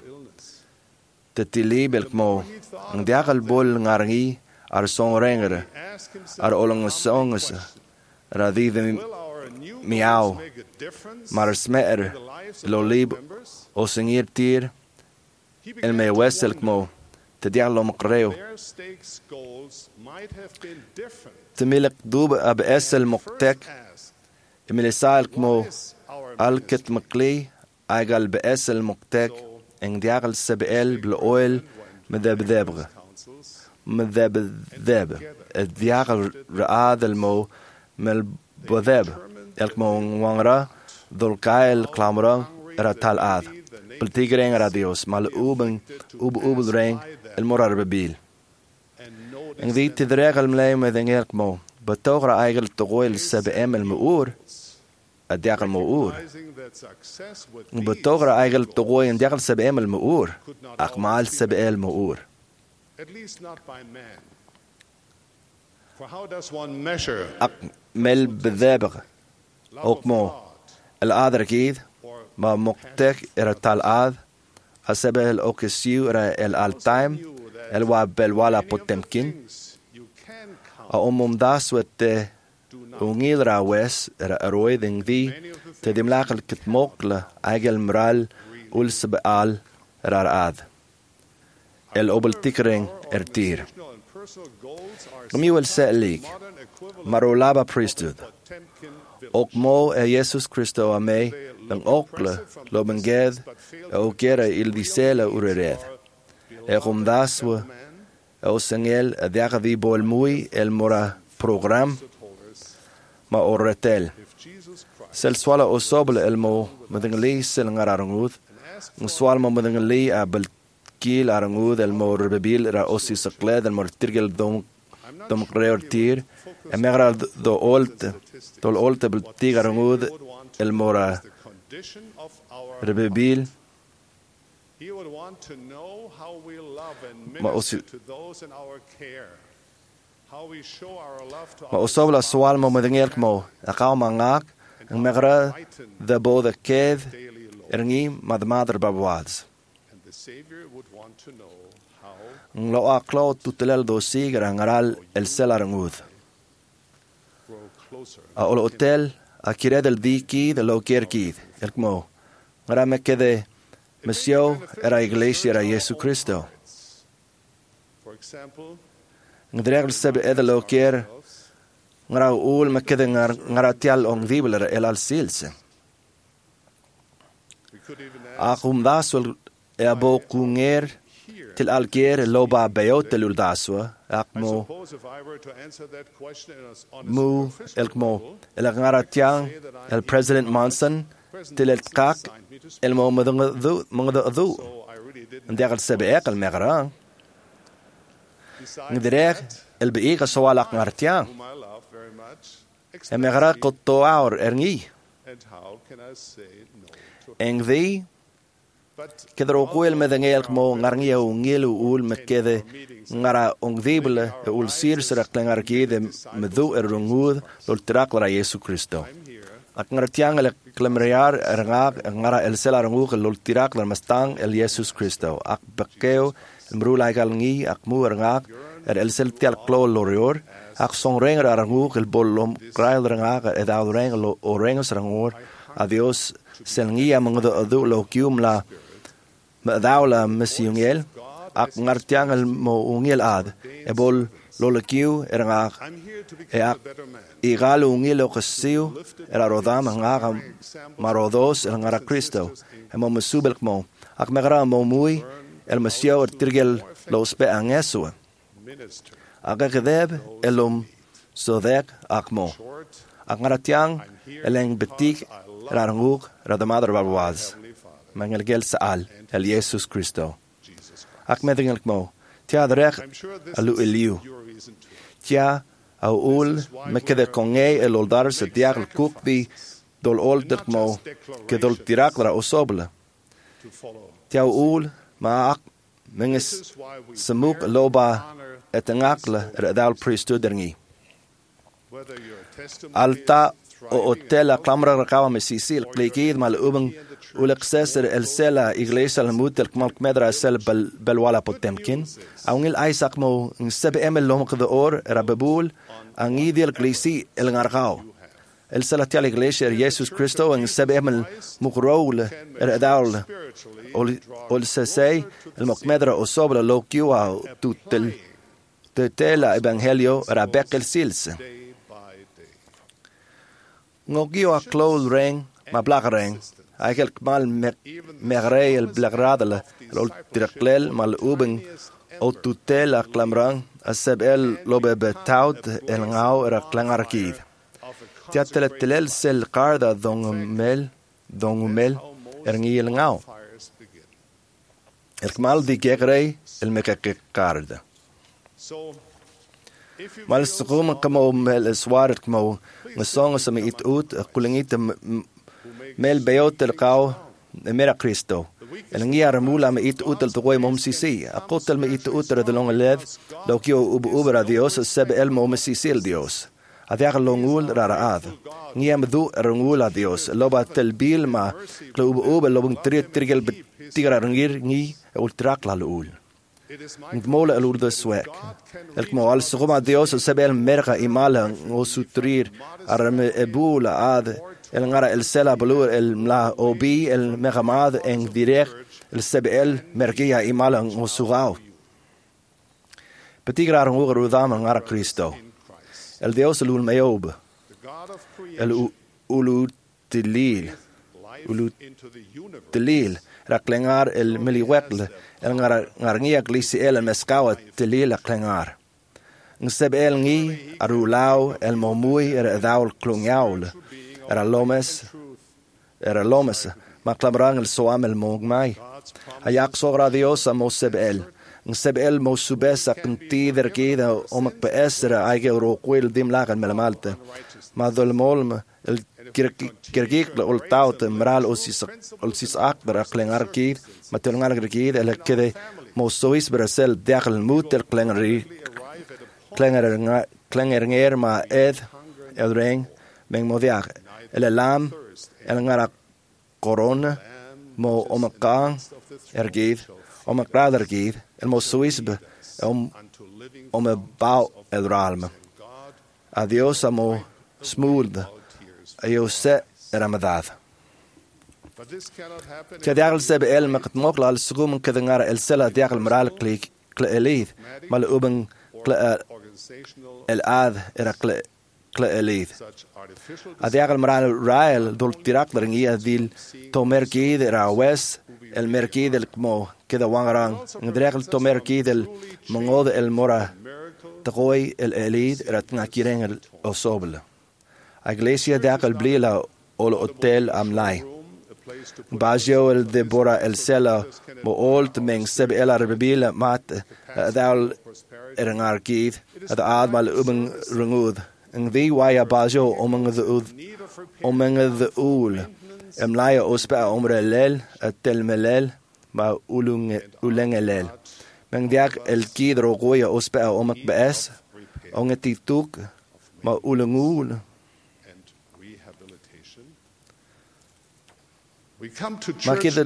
Te tilibel mo ng diakal bol ngarngi ar song rengere ask himself, ar olong songs ra di will our new miau goals make a difference mar smer in the lives of lo our lib members? o singir tir He el began me to wesel wonder mo te dialo mo creo their stakes goals might have been different. te milek dub ab esel moktek Asked, emilisal mo what is our al ket makli agal be esel moktek eng diagal sebel bl oil medeb debre councils medeb deb et diagal raad el mo mel bodeb el mo wangra dol kael klamra era tal ad Peltigring era Dios mal uben ub ubelring el morar bebil and noticed en dit te regel mlei met en erk mo betogra eigel togoel sebe emel moor a diagal moor that success would betogra eigel togoel en diagal sebe emel moor akmal sebe el moor at least not by man. For how does one measure ak mel bedeber love ook of mo God el ader gid or ma moktek era tal ad a sebe el okesiu era el altaim el wa belwala potemkin things you can count? a omum das wette ungil ra wes era aroi ding di te dimlakal kit mokla agel mral ul sebal rar ad el obel tikring er tir Personal and personal goals are Gami wel se lik modern equivalent marolaba priesthood Potemkin village. ok mo e Jesus Christo a me ang okle lo benged e okera il disela urered e rum daswe e osengel e diaga vi bol mui el mora program ma oretel Jesus Christ sel swala osobel el mo medengli sel ngararungud ng swal mo medengli a bel kil arungud el mo rebebil ra osi sakled el mo tirgel dom dom creor tir e megra do olt dol olt bel tigarungud el mora the condition of our rebebil He would want to know how we love and Ma minister osi- to those in our care. How we show our love to ma our osobla swal mo medengel mo akaw mangak ng megra the bo the ked daily load. erngi madmadr babwads And the Savior would want to know how ng lo aklo tutelel do sigra ngaral el selarungud grow closer. a ol hotel a kired el diki de lo kierkid el mo ngara me quede Monsieur era iglesia era Jesu Cristo For example, ngdregel sebe edelo kier ngara ul me quede ngar ngara tial ong dibler el al silse we could even ask akum dasol e abo kunger til al kier lo ba beotel ul daswa I akmo suppose if I were to answer that question in a, on a mu superficial el mo level, el ngara tiang el president Monson til el kak el mo medung du mong du so I really didn't ndegel sebe ekal megra decide ngdreg el beiga sowalak ngartiang whom I love very much. e megra kotto aur erngi And how can I say no to eng vi But kedro kuel medengel mo ngarngi u ngelu ul me kede ngara ongdible e ul sir sera klengar kede medu erungud lol trakla Jesu Cristo I'm here ak ngartiang le Klemriar erngak ngara el sela rangu kelul tirak dan mastang el Yesus Kristo. Ak bekeo mrulai kalngi ak mu erngak er el sel tial klo lorior. Ak songreng rangu kel bolom krail rengak edau reng lo orengos rangur. Adios selngi amang do adu lo kium la edau la mesiungel. Ak ngartiang el mo ungil ad. Ebol lolakiu erngak e ak igalo ungilo kesiu era rodam ngaka marodos el ngara Kristo e mo mesubel mo ak megara mo mui el mesio tirgel los pe angesu ak gedeb elum sodek ak mo ak ngaratiang eleng betik raranguk radamader babwaz mangel gel saal el Jesus Kristo ak medingel mo tia drek alu eliu tia au ul me quede con ei el oldar se diag el kukbi dol older mo que dol tirak la osobla tia ul ma ak menges semuk loba etengakla redal priestuderngi alta o hotel a clamra rakava me sisil klikid mal ubang ulexeser el sela iglesia al mutel kmal medra sel bel belwala potemkin aungil Isaac mo ng sebe emel lom de or rababul ang idil glisi el ngargao el sela tial iglesia Jesus Kristo ang sebe emel mukrol er daul ol ol sesei el mokmedra osobla lo kiwa tutel tetela evangelio rabek el sils ngogio a close ring ma black ring Eikel mal merei el blagradel el tiraklel mal uben o tutel a clamrang a sebel lobe betaut el ngau era klangarkid. Tiatel telel sel carda dong mel dong mel er ngi el ngau. El mal di gegrei el mekake carda. Mal skum kamo mel swart kamo ngesong sa it ut kulingit mel beot el kau mera Kristo el ngiar mula me it utel toy mom sisi akotel me it uter de long led lo kio ub ubra dios seb el mom sisi el dios adiar longul raraad ngiam du rungul a dios loba tel bil ma klo ub ub lobung tri trigel tigra ngir ngi ultrak la lul Mola el urdo swek el kmo al sugma dios seb el merga imala o sutrir arme ebula ad el ngara el sela blur el mla obi el megamad en direct el sebel mergia imalang usugao petigra ngor udam ngara Kristo el dios lul mayob el ulu tilil ulu tilil raklengar el miliwekle el ngara ngarngia glisi el meskawa tilil raklengar ng sebel ngi arulao el momui er daul klungyaul era lomes era lomes maclamrang el soam el mogmai ayak sogra dios a mosebel ng sebel mosubesa kunti derkida omak peesra aige roquil dim lagan melamalte madol molm el kirkik ol taut mral osis osis akbar klengar kid matelngar kid el kede mosois brasel dakhl mutel klengri klenger klenger ma ed el ring meng modiak el lam el ngara corona mo omakang ergid omakradar gid el mo suisbe om om bau el ralm adios amo smooth ayose ramadad كداغل سب ال مقت موقلا السقوم كدنغار السلا داغل مرال كليك كليليد مال اوبن الاد ارقل كليليد اداغل مرال رايل دول تيراك درنيا ديل تو مركيد راوس المركيد الكمو كده وانغران ندريغل تو مركيد المنغود المورا تقوي الاليد راتنا كيرين الاصوبل اغليسيا داغل بليلا اول اوتيل املاي Baggio el Deborah el Sela mo old meng seb el arbebila mat dal erangarkid ad admal uben rungud en vi waya Baggio omeng de ud omeng de ul em laia ospa omre lel tel melel ma ulung ulengelel meng diak el kidro goya ospa omak bes ongetituk ma ulungul Ma kida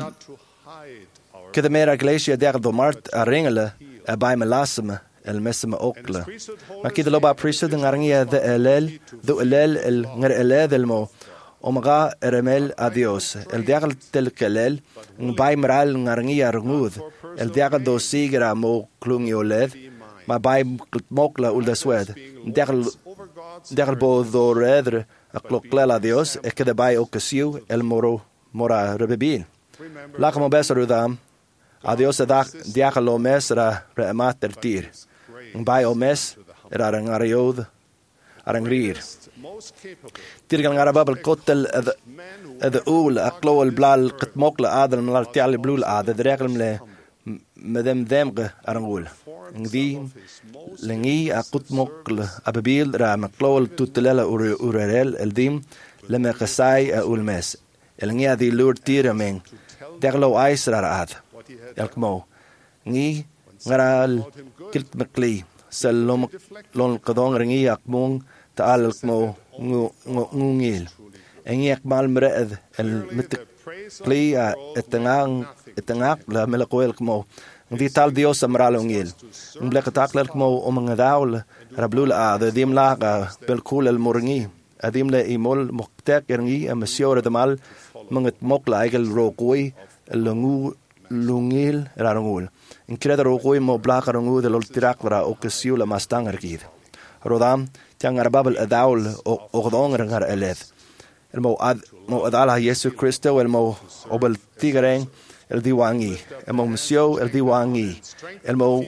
kida mera iglesia der do mart a ringele a bai melasme el mesme okle. Ma kida lo ba priesthood ngaringia de elel do elel el ngar elel del mo omga eremel a Dios. El diagal tel kelel ng bai meral ngaringia rngud. El diagal do sigra mo klungi oled ma bai mokla ul de swed. Diagal diagal bo do redre a kloklela Dios e kida bai okasiu el moro mora rebebil. La como besarudam a Dios da diagal mes ra remater tir. Ng bai o mes era rangariod arangrir. Tirgan ngarababel kotel ed ed ul a klol blal qtmokla adel malartial blul ad dreglem le medem demge arangul. Ngdi lengi a qtmokla ababil ra maklol tutlela urel eldim lema qasai a ulmes. Elngi adi lur tirameng deglo aisra ad. Elkmo ngi ngaral kilt makli salom lon qadong ringi akmung taal mo ngungil engi akmal mred el mitli etangang etangak la melakoel mo ngi tal Dios amral ngil mblek takler mo omangadaul rablul a de dim la bel kul el morngi adim le imol moktek ngi amsior de mal manget mokla egel rokoi lungu lungil rarungul increda rokoi mo blakarungu de loltirakra okasiula mastangerkid rodam tiangar babel adaul o ogdonger ngar eleth el mo ad mo adala Yesu Cristo el mo obel tigreng el diwangi el mo msio el diwangi el mo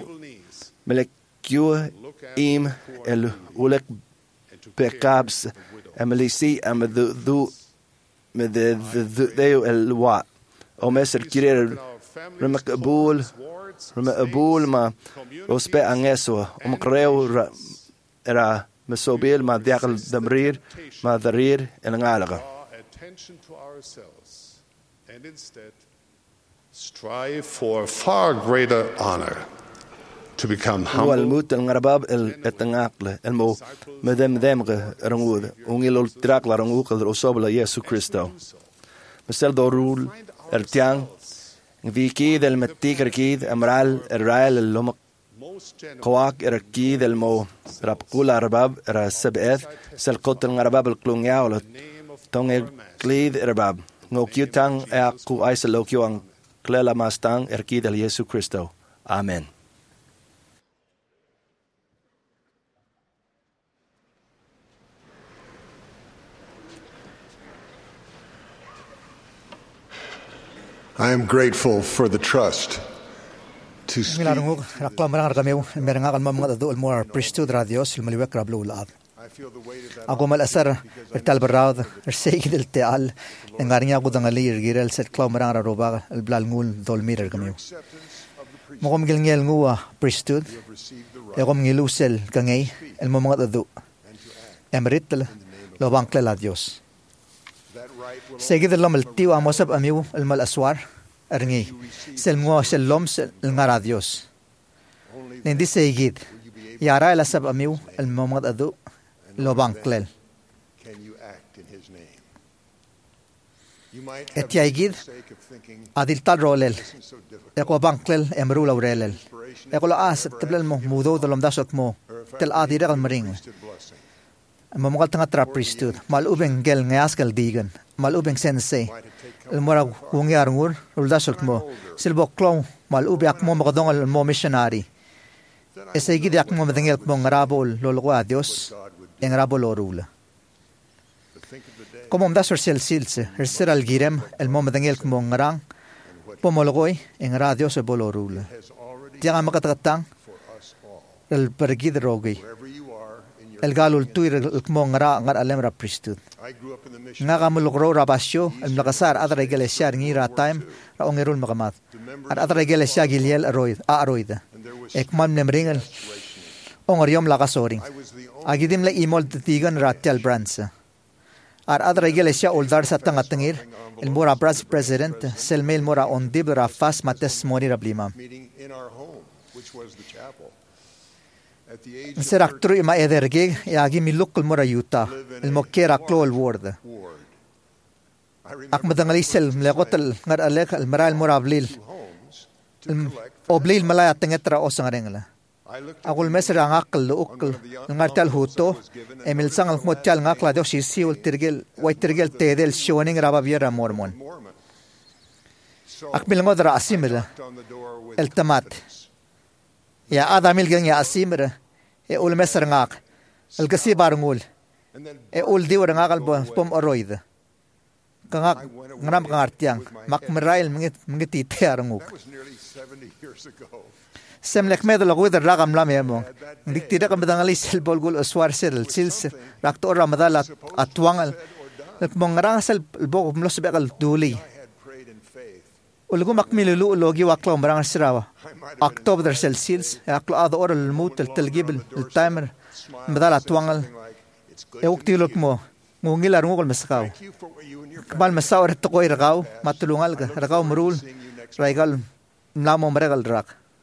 melekyu im el ulek bekabs emelisi am du du med de de el wa o meser kirer remak abul remak abul ma ospe angeso um creu era mesobil ma diakal damrir ma darir el ngalaga and instead strive for far greater honor to become humble wal mut el ngarabab el etangakle el mo medem demge rangud ungil ul trakla ranguk el osobla Yesu Cristo mesel dorul el tiang viki del metikr kid amral el el lomak قواك إركيد المو ربقول أرباب رسبئث سلقط الغرباب الكلونيا ولا تونغ كليد إرباب نوكيو تان أكو أيس لوكيو أن كلا ماستان إركيد اليسوع كريستو آمين. I am grateful for the trust to speak. Milarungog raklamrang ramiu merengakan mamngat adu almor priesthood radios ilmaliwek rablu ulad. Agomal asar irtal barad irseig del teal engarnya gudangali irgirel set klamrang raroba alblal ngul dolmir ramiu. Mogom gilngel ngua priesthood egom ngilusel kangay elmamngat adu. Emritel lo bankla Dios. Seguid el lomel tiu amosab amiu elmal aswar Erni, selmo selom sel ngara Dios. Nendi seguid. Yara el asab amiu el momad adu lo banklel. Et yaigid adil tal rolel. Eko banklel emru laurelel. Eko lo as tablel mo mudo dolom dasok mo tel adi regal mering. Mamugal tanga tra priesthood. Mal ubeng gel ngaskel digan. Mal ubeng sensei. El morag hungyar ngur uldasok mo silbo klong mal ubiak mo makadong el mo missionary ese gidak mo madengel mo ngarabol lolgo a Dios en ngarabol orula como mdasor sel silse ser al girem el mo madengel mo ngarang pomolgoy en ngra Dios e bolorula diga makatatang el pergid rogi el galul tuir el mo ngra ngar alem ra priesthood nga kamulukro rabasyo el nakasar at regelesia ngira time ra ongerul makamat at at regelesia giliel aroid a aroida ekman nemringel ongeryom lakasoring agidim le imol tigan ratel brands at at regelesia oldar sa tangatangir el mora pras president selmel mora ondib ra fas mates mori rablima Seraktur ima edergig yagi milukul mora yuta el mokera klol word ak madangali sel mlekotel ngar alek al maral morablil oblil malaya tengetra osangarengla akul mesra ngakal ukal ngartal huto emil sangal mochal ngakla do sisiul tirgel wai tirgel tedel shoning raba viera mormon akmil ngodra asimela el tamat ya adamil gen ya asimra e ul mesra ngak el kasi barngul e ul diwa ngakal pom oroid kangak ngram kangartiang mak merail mingit mingiti tearnguk semlek medo lagu der ragam lam yemo ndik tira kam dangali sel bolgul aswar sel sils rakto ramadala atwangal nak mongrang sel bog mlos bekal duli ulgu makmilu logi waklo marang sirawa october sel sils aklo ad or al mut al talgib al timer madala atwangal e uktilok mo ngungil arngol maskaw kabal masawar to koy ragaw matulungal ka ragaw murul raigal namo maregal rak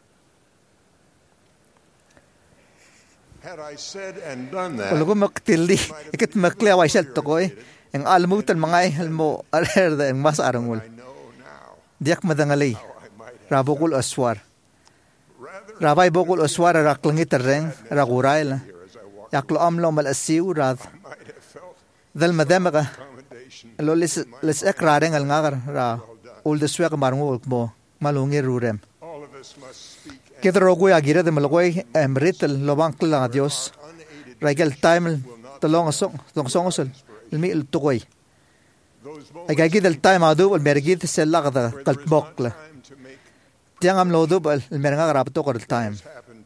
Kalau maktildi, ikut maklewa isel tokoy, ang almutan mangay almo alerda ang mas arangul. Diak madangali, rabokul aswar. Rabay bokul aswar raklangit tereng, ragurail. Yaklo amlo malasiw rad. Dal madamaka, lo lis lis ekrareng al ngagar ra uldeswek marngul mo malungir rurem. Kita rogoy agira de malgoy emritel lobang klang a Dios. Raigal time talong asong talong songosol ilmi il tukoy. Ay gagid el time adu al mergid sel lagda kaltbokla. Tiang am lodu al meranga rapto kor time.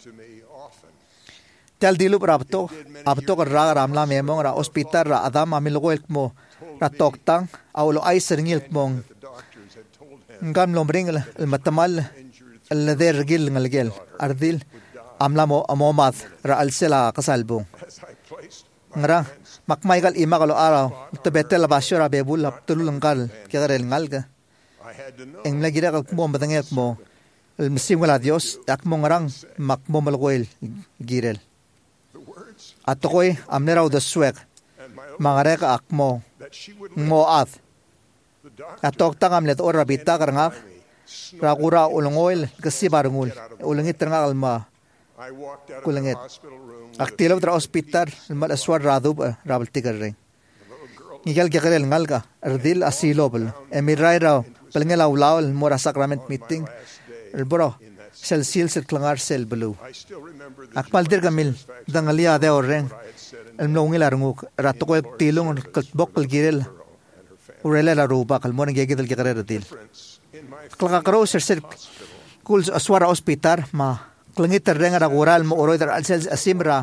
Tel dilu rapto apto kor ra ramla memong ra hospital ra adam amilgoy mo ra toktang awlo ay seringil mong ngam lombring el matamal الذي رجل نلجل أرديل أملامو أمومات رألسلا قصالبون نرا مكماي قال إما قالوا أرى تبتل باشورا بيبول تلو لنقال كغير النقال إن لجيرا قال مو بدنيك مو المسيم ولا ديوس يكمو نرا مكمو ملغويل جيرل أتقوي أمنراو دسوق مغرق أكمو مو آث أتوق تغم لتورا بيتا قرناق Ragura ulungoil kasi barangul ulungit tengah alma kulungit aktilab tra hospital mal aswar radub rabal tigareng ngigal gagal ngalga ardil asilobel emirai raw pelngela ulawal mora sacrament meeting elbro sel sil set klangar sel belu akpal dir gamil dangalia de oreng elmlongil arnguk ratokoy tilong bokal girel urela la ruba kalmon gegidel gagarer dil Klakakaro sir sir kul aswara hospital ma klangit tereng ra gural mo oroy dar alsel asimra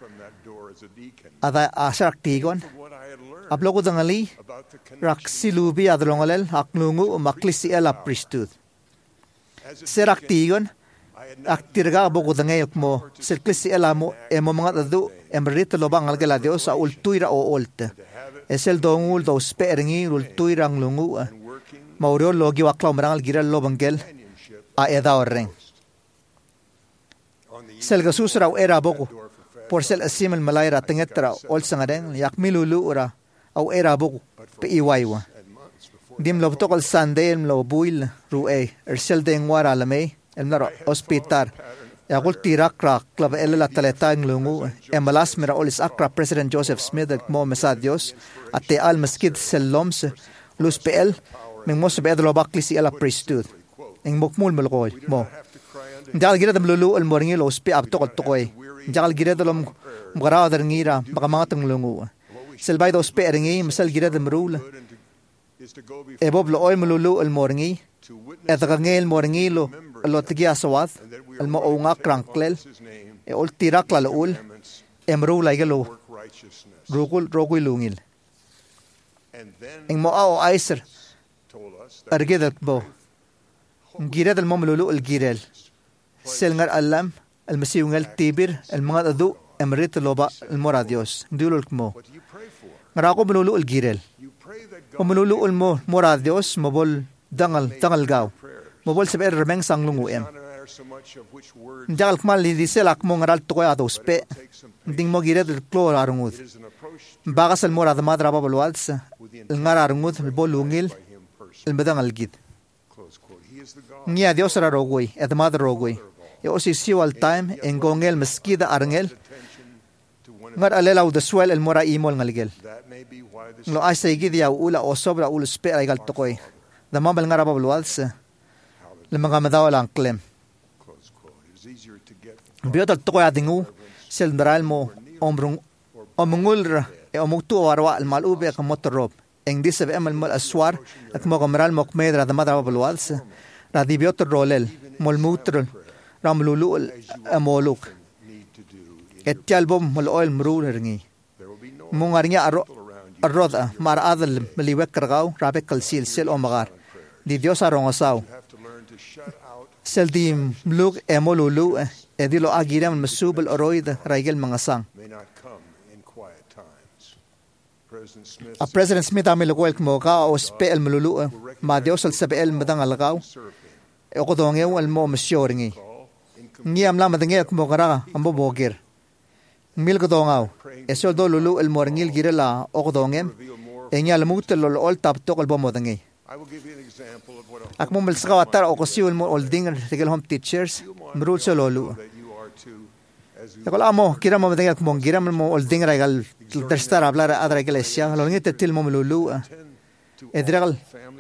ada asak tigon ablogo dangali raksilubi adlongalel aklungu maklisi ela priesthood serak tigon aktirga bogo dangay mo sirklisi ela mo emo mga adu emrit lobang algala dios sa ultuira o olte esel dongul do speringi ultuirang lungu Maurio logi wakla umarang algiral lo bangkel a eda orreng. Sel gasus raw era boku. Por sel asim el malayra tengetra ol sangareng yak milulu ura au era boku pe iwaiwa. Dim lo btokal Sunday el lo buil rue ersel deng wara lamay el naro hospital. Yakul tirak rak klab el la taleta nglungu emalas mira olis akra President Joseph Smith el mo mesadios ate al maskid sel loms lus P L Ming mo sabi adlo bakli si ala priesthood. Ing mukmul malkoy mo. Dal gira dam lulu al moringi lo spi ab tokol tokoy. Dal gira dam mugara dar ngira baka mga tang lungu. Selbay do spi ringi masal gira dam rule. E bob lo oy malulu al moringi. Et gangel moringi lo lo tigi asawat al mo nga kranklel. E ol tirak la ul. Emru la gelo. Rukul rokul lungil. Ing mo ao aiser أرجع البو جيراد المملولو الجيرال سلنgar alam المسيونgal تيبر المغاد أدو أمريت لوبا المراديوس دولو الكمو نراقو ملولو الجيرال وملولو المو مراديوس مبول دانغل دانغل غاو مبول سبير رمين سانغلونغو إم نجال كمال لدي سلاك مو نرال توقع دوس بي دين مو جيراد الكلو رارنغوث bagas al murad madra babalwals ngara rungud bolungil el medang algid ngia Dios ra rogoi et madra rogoi e osi siwal time en gongel meskida arngel ngar alelaw the swell el mura imol ngalgel lo ay say gidia ula o sobra ul spe ay gal tokoy the mambal ngara babalwals le mga madaw lang klem biota tokoy adingu sel ndral mo ombrung omungulra e omuktu warwa al malube ka motorob eng disab emal mal aswar at mo kamral mo kmedra da madra balwals ra di biota rolel mol mutr ram lulu amoluk et talbom mol oil mrul ringi mungarnya aro arroda mar adal maliwek kargaw rabe kalsil sel omagar di Dios arongasaw sel di mluk emolulu e dilo agiram masubal oroid raigel mangasang a President Smith amil ko el mo ka o spe el mululu ma Dios al sabe el madang algaw e ko dong el mo masyoringi ngi am la madang ek mo kara ambo bogir mil ko dongaw e sol do lulu el morngil girela o ko dongem e ngi al mutel lol ol tap to kal bo modangi ak mo mil saka watar o ko siul mo olding regel home teachers mrul so lolu Eko amo kira mo madang ek mo gira mo olding regal terstar hablar adra iglesia lo ngi tetil mo lulu edral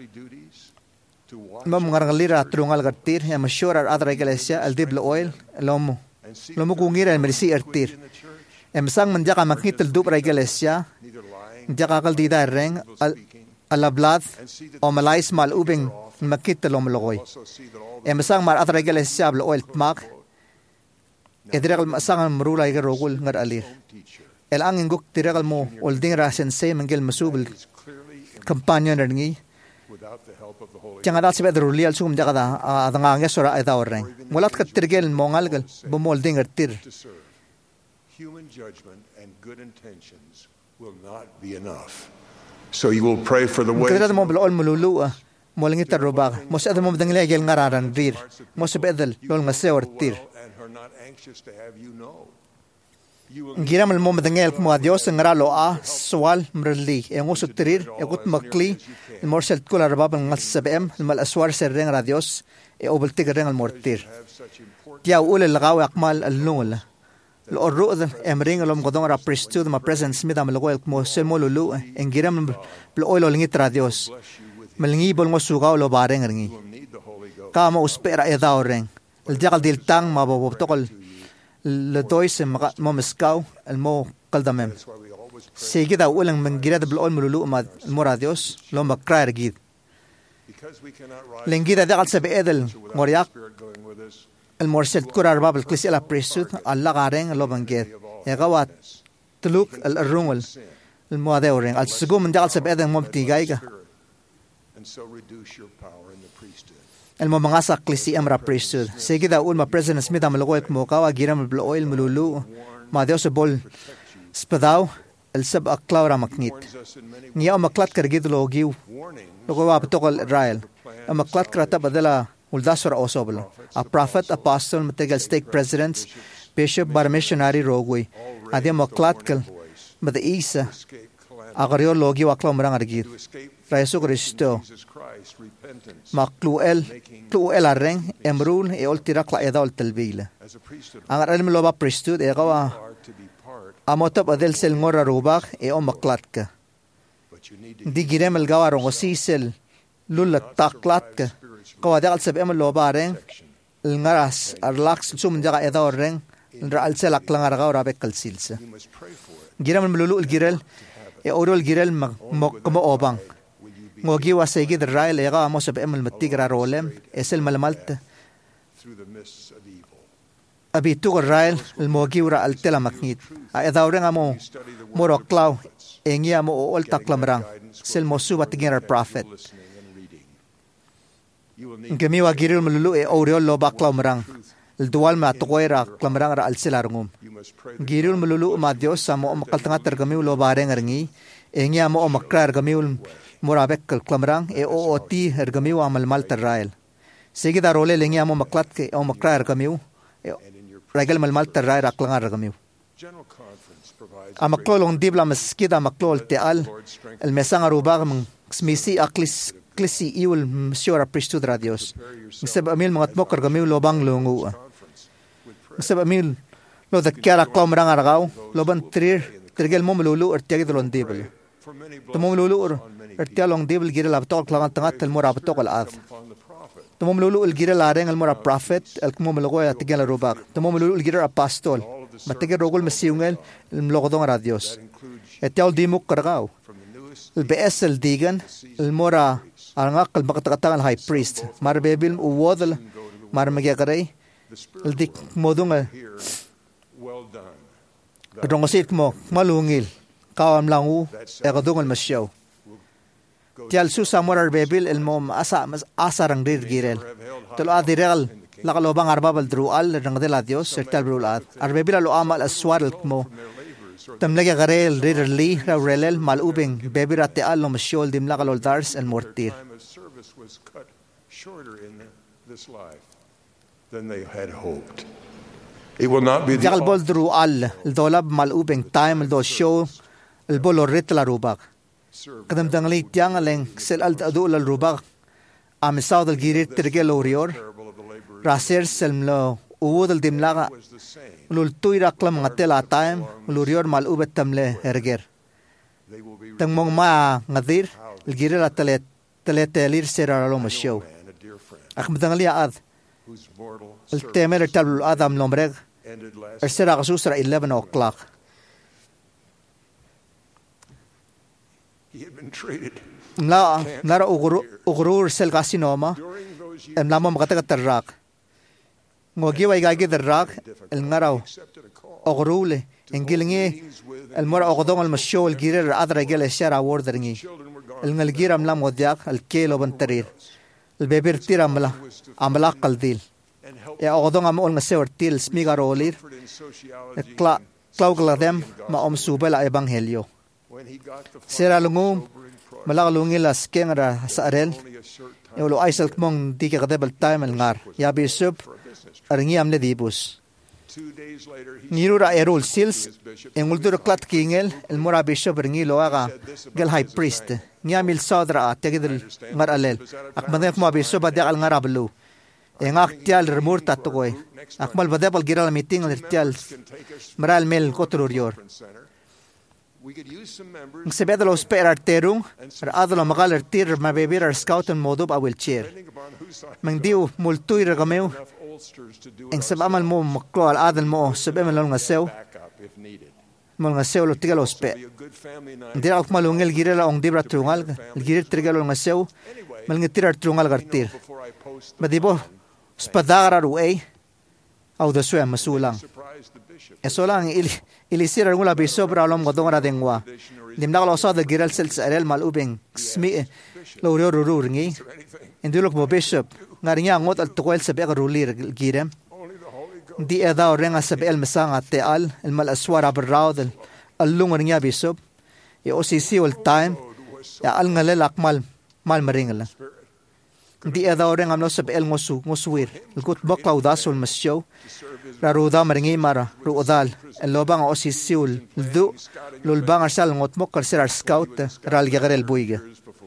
mo ngargalira trungal gartir ya mashura adra iglesia al diblo oil lomo lomo kungira el mersi ertir emsang menjaka makit el dub iglesia jaka kal dida reng al ablad o malais mal ubing makit lom logoy emsang mar adra iglesia blo oil mak edral masangan mrula iga rogul ngar alir el angin guk tiragal mo olding rasen se mangel masubel kampanya ngi jangan ada sebab rulial sum jaga da adanga ngesora ada orang mulat ka tirgel mongal gal bo molding ertir human judgment and good intentions will not be enough so you will pray for the way kada mo bol mululu molingi tarobag mo sa mo dangle gel ngararan dir mo sa bedel lol ngaseor tir Giram el mom dengel mo adios ngralo a swal mrli e ngoso tirir e gut makli el morsel kula rabab ngal sabem mal aswar serreng radios e obel tigreng al mortir dia ul el gaw akmal al nul el orud emring lom godong ra priesthood ma presence mit am logo mo semolulu en giram blo oil lingi radios melngi bol mo sugaw lo bareng ringi kama uspera e daoreng el jagal dil tang ma bob tokol le dois mo meskaw el mo qaldamem sigida ulang mangirad blo mululu ma moradios lo makrar gid lengida dagal sabe edel ngoriak el morsel kurar babel klisi la priesthood alla gareng lo banged ya gawat tuluk el rungul el moadeuring al sugum dagal sabe edel mom tigaiga and so reduce your power in the priesthood el mo mangasa klisi amra priesthood sigida ulma president smith am logo ek mo kawa giram blo oil mululu ma dios bol spadaw el sab aklaura maknit niya maklat kargid logiw logo wa tokol israel maklat krata badala uldasor osoblo a prophet apostle mategal stake presidents bishop bar missionary rogui ade maklat kal bada isa agariyo logiw aklam rang argid Yesu Kristo makluel kluel arreng emrul e ol tirakla edol talbila angar alim loba priesthood e gawa amotab adel sel ngora rubak e o maklatka di girem el gawa rongo sisel lul taklatka gawa dal sab em loba arreng el ngaras arlax sum jaga edol reng ra al sel aklang gawa rabek kalsilsa girem melulu el girel e orol girel mok mo obang ngogi wasegi the rail ega mo sab emel matigra rolem esel malmalta abi tu rail el mogi ura al tela maknit a edawren amo moro klaw engi amo ol taklamrang sel mo suba tigira prophet ngemi wa giril mululu e oriol lo baklamrang el dual ma tokoira klamrang ra al selarngum giril mululu ma dios amo makaltanga tergami lo bareng ngi engi amo makrar gamiul morabek klamrang e o oti ergamiu amal mal terrail sigida role lengi amo maklat ke o makra ergamiu regal mal mal terrail aklangar ergamiu Amaklolong dibla maskida maklol teal el mesang arubag mang smisi aklis klisi iul msiora priesthood ra Dios. Seb amil mga tmok kargamil lobang lungu. Seb amil lo da kara komrang aragaw loban trir tirgel mo melulu ertiag dolon dibel. Tamo melulu ertiag long dibel gira labtok klangan tangat tel mora batok al ad. Tamo melulu el gira lareng el mora prophet el kmo melogo atigel arubag. Tamo melulu el gira apostol. Matigil rogol masiungel el mlogodong ra Dios. Etiaw dimuk karagaw. El B S el digan el mora arangak el makatakatang el high priest. Mar bebil uwodel mar magyakaray el dik modong el rongosit mo malungil kawam langu ekadong el masyaw. Tial susa mora bebil el mom asa asarang rir girel. Tolo adiregal lakalobang arbabal drual rangdel a Dios sertal brulat. Arbebila lo amal aswar el mo. Tamlagya garel rirli raurelel malubing bebira teal lo masyol dim lakalol dars el mortir. Jakal bol drual el dolab malubing time el do show el bolorit la rubak. Kadam dangli tiang aleng sel al adul al rubak. Amisaw del girit tirgel orior. Raser selmlo uwodal dimlaga lultuy raklam ngatel atayam lurior mal ubet tamle erger tang mong ma ngadir lgirir atalet teletelir seralo masyo akmdangali ad el temer tabl adam lombreg ersera gasusra eleven o'clock la nara ugru ugru sel kasinoma em lama makatagat terrak ngogi way gagi derrak el ngaraw ogrule engilingi el mora ogodong el masyo el girer adra gel shara worderingi el ngalgiram lam godyak el kelo bantarir el bebir tiramla amla qaldil ya ogodong am ol masewr til smigarolir kla klaugladem ma om subela evangelio sera lungum malagalungi las kengra saarel Eolo aisal kmong di kadebel time el ngar ya bishop aringi amne dibus nirura erol sils en uldur klat kingel el mora bishop ringi loaga gel high priest nyamil sadra tegidel ngar alel akmanek mo bishop adia al ngar ablu en aktial remurta tokoy akmal badebal giral meeting el tial maral mel kotrurior Sebeda los per arterung, ar adlo magal artir mabebir ar scout en modub a wheelchair. Mang diu multui regameu, en sebamal mo maklo al adel mo sebem el ngasew. Mo ngasew lo tiga los pe. Dira ak malungel girela ong dibra trungal, el girir trigalo ngasew, mal ngitir ar trungal gartir. Madibo spadara ruay, au de suem masulang. Esolang il ilisir alguna bishop ralom godong ra dengwa dimna lo sa de giral sel sarel mal ubeng smi lo ro ro ringi indulok mo bishop ngaringa ngot al tokwel sebe rulir girem di eda renga sebe el mesanga te al el mal aswara braud al lungaringa bishop e occ ol time ya al ngalel akmal mal maringala di eda renga no sebe el ngosu ngoswir el gut baklaw dasul masyo raruda maringi mara ruodal el lobang osisiul du lulbang arsal ngot mok karser scout ral gagarel buiga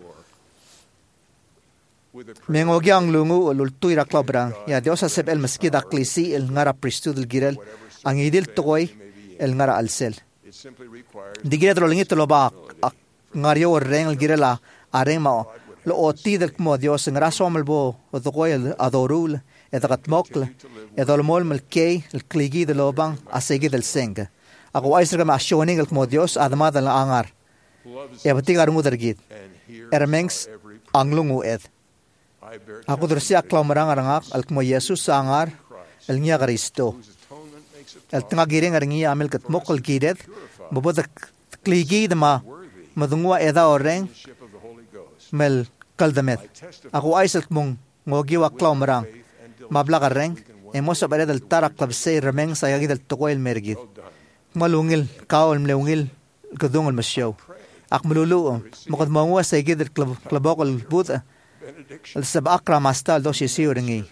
mengogi ang lungu lultui raklobra ya dios asep el maskida klisi el ngara priesthood el girel ang idil toy el ngara alsel digire drolingit loba ngario reng el girela arema lo oti del mo dios ngara somelbo otoy el adorul edagat mokle edolmol melkei el kligi de lobang asegi del senga ako aisra ma shoning el mo dios adama del angar e batigar mudergit ermengs anglungu ed ako dersia klamarang arangak al mo jesus angar el nya kristo el tanga giring aringi amel kat mokol gidet bobod kligi de ma madungwa eda oreng mel kaldamet ako aisel mong ngogi wa klamarang mabla kareng emos abare del tarak klabse remeng sayagi del tokoel mergit malungil kaol mleungil gadungol masyaw ak mululu makad mangwa sayagi del klabokol buta el sabakra mastal do sisiyo ringi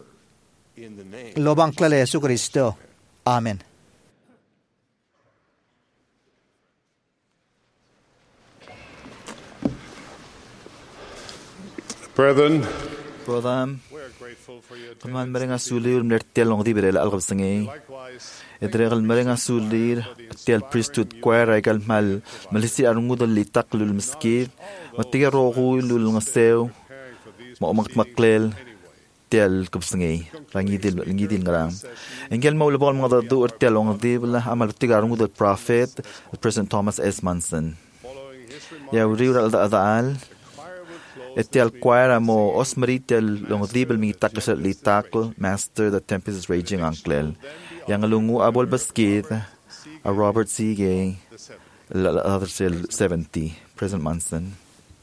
lobang klale Yesu Kristo amen. Brethren, Brodam, kaman mereka sulir mertel long di berel algab sengi. Edregal mereka sulir tel priesthood choir egal mal malisi arungud litak lul meskit. Matiga rohu lul ngaseu. Ma omak maklel tel kubsengi. Langidil langidil ngarang. Engel mau lebal mga dadu tel long di bela amal tiga arungud prophet President Thomas S. Monson. Ya uriura alda adaal. Etial choir mo osmeritel long dibel mi takasat litakl master the tempest is raging uncle. Yang lungu abol baskid a Robert C. Gay other seventy President Monson.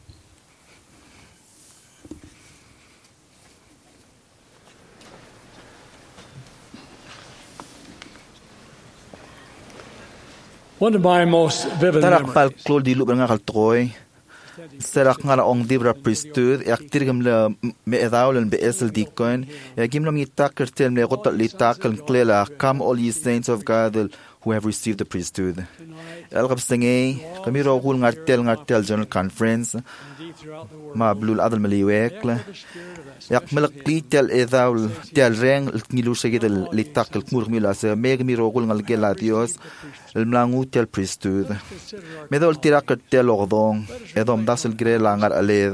One of my most vivid memories. Tarak pal di lup nga kaltroy. Serak nga ong dibra priesthood yaktir gam la me edaul en beesel dikon ya gim la mi takker tel me gotat li takkel klela come all ye saints of God who have received the priesthood. El gab sengay kami ro gul ngartel ngartel general conference ma blul adal maliwek yak melak li tel edaul tel reng ngilu segedel li takkel kmur mila se meg mi ro gul ngal gela Dios el mlangu tel priesthood medol tirak tel ordong edom dasel gre langar aled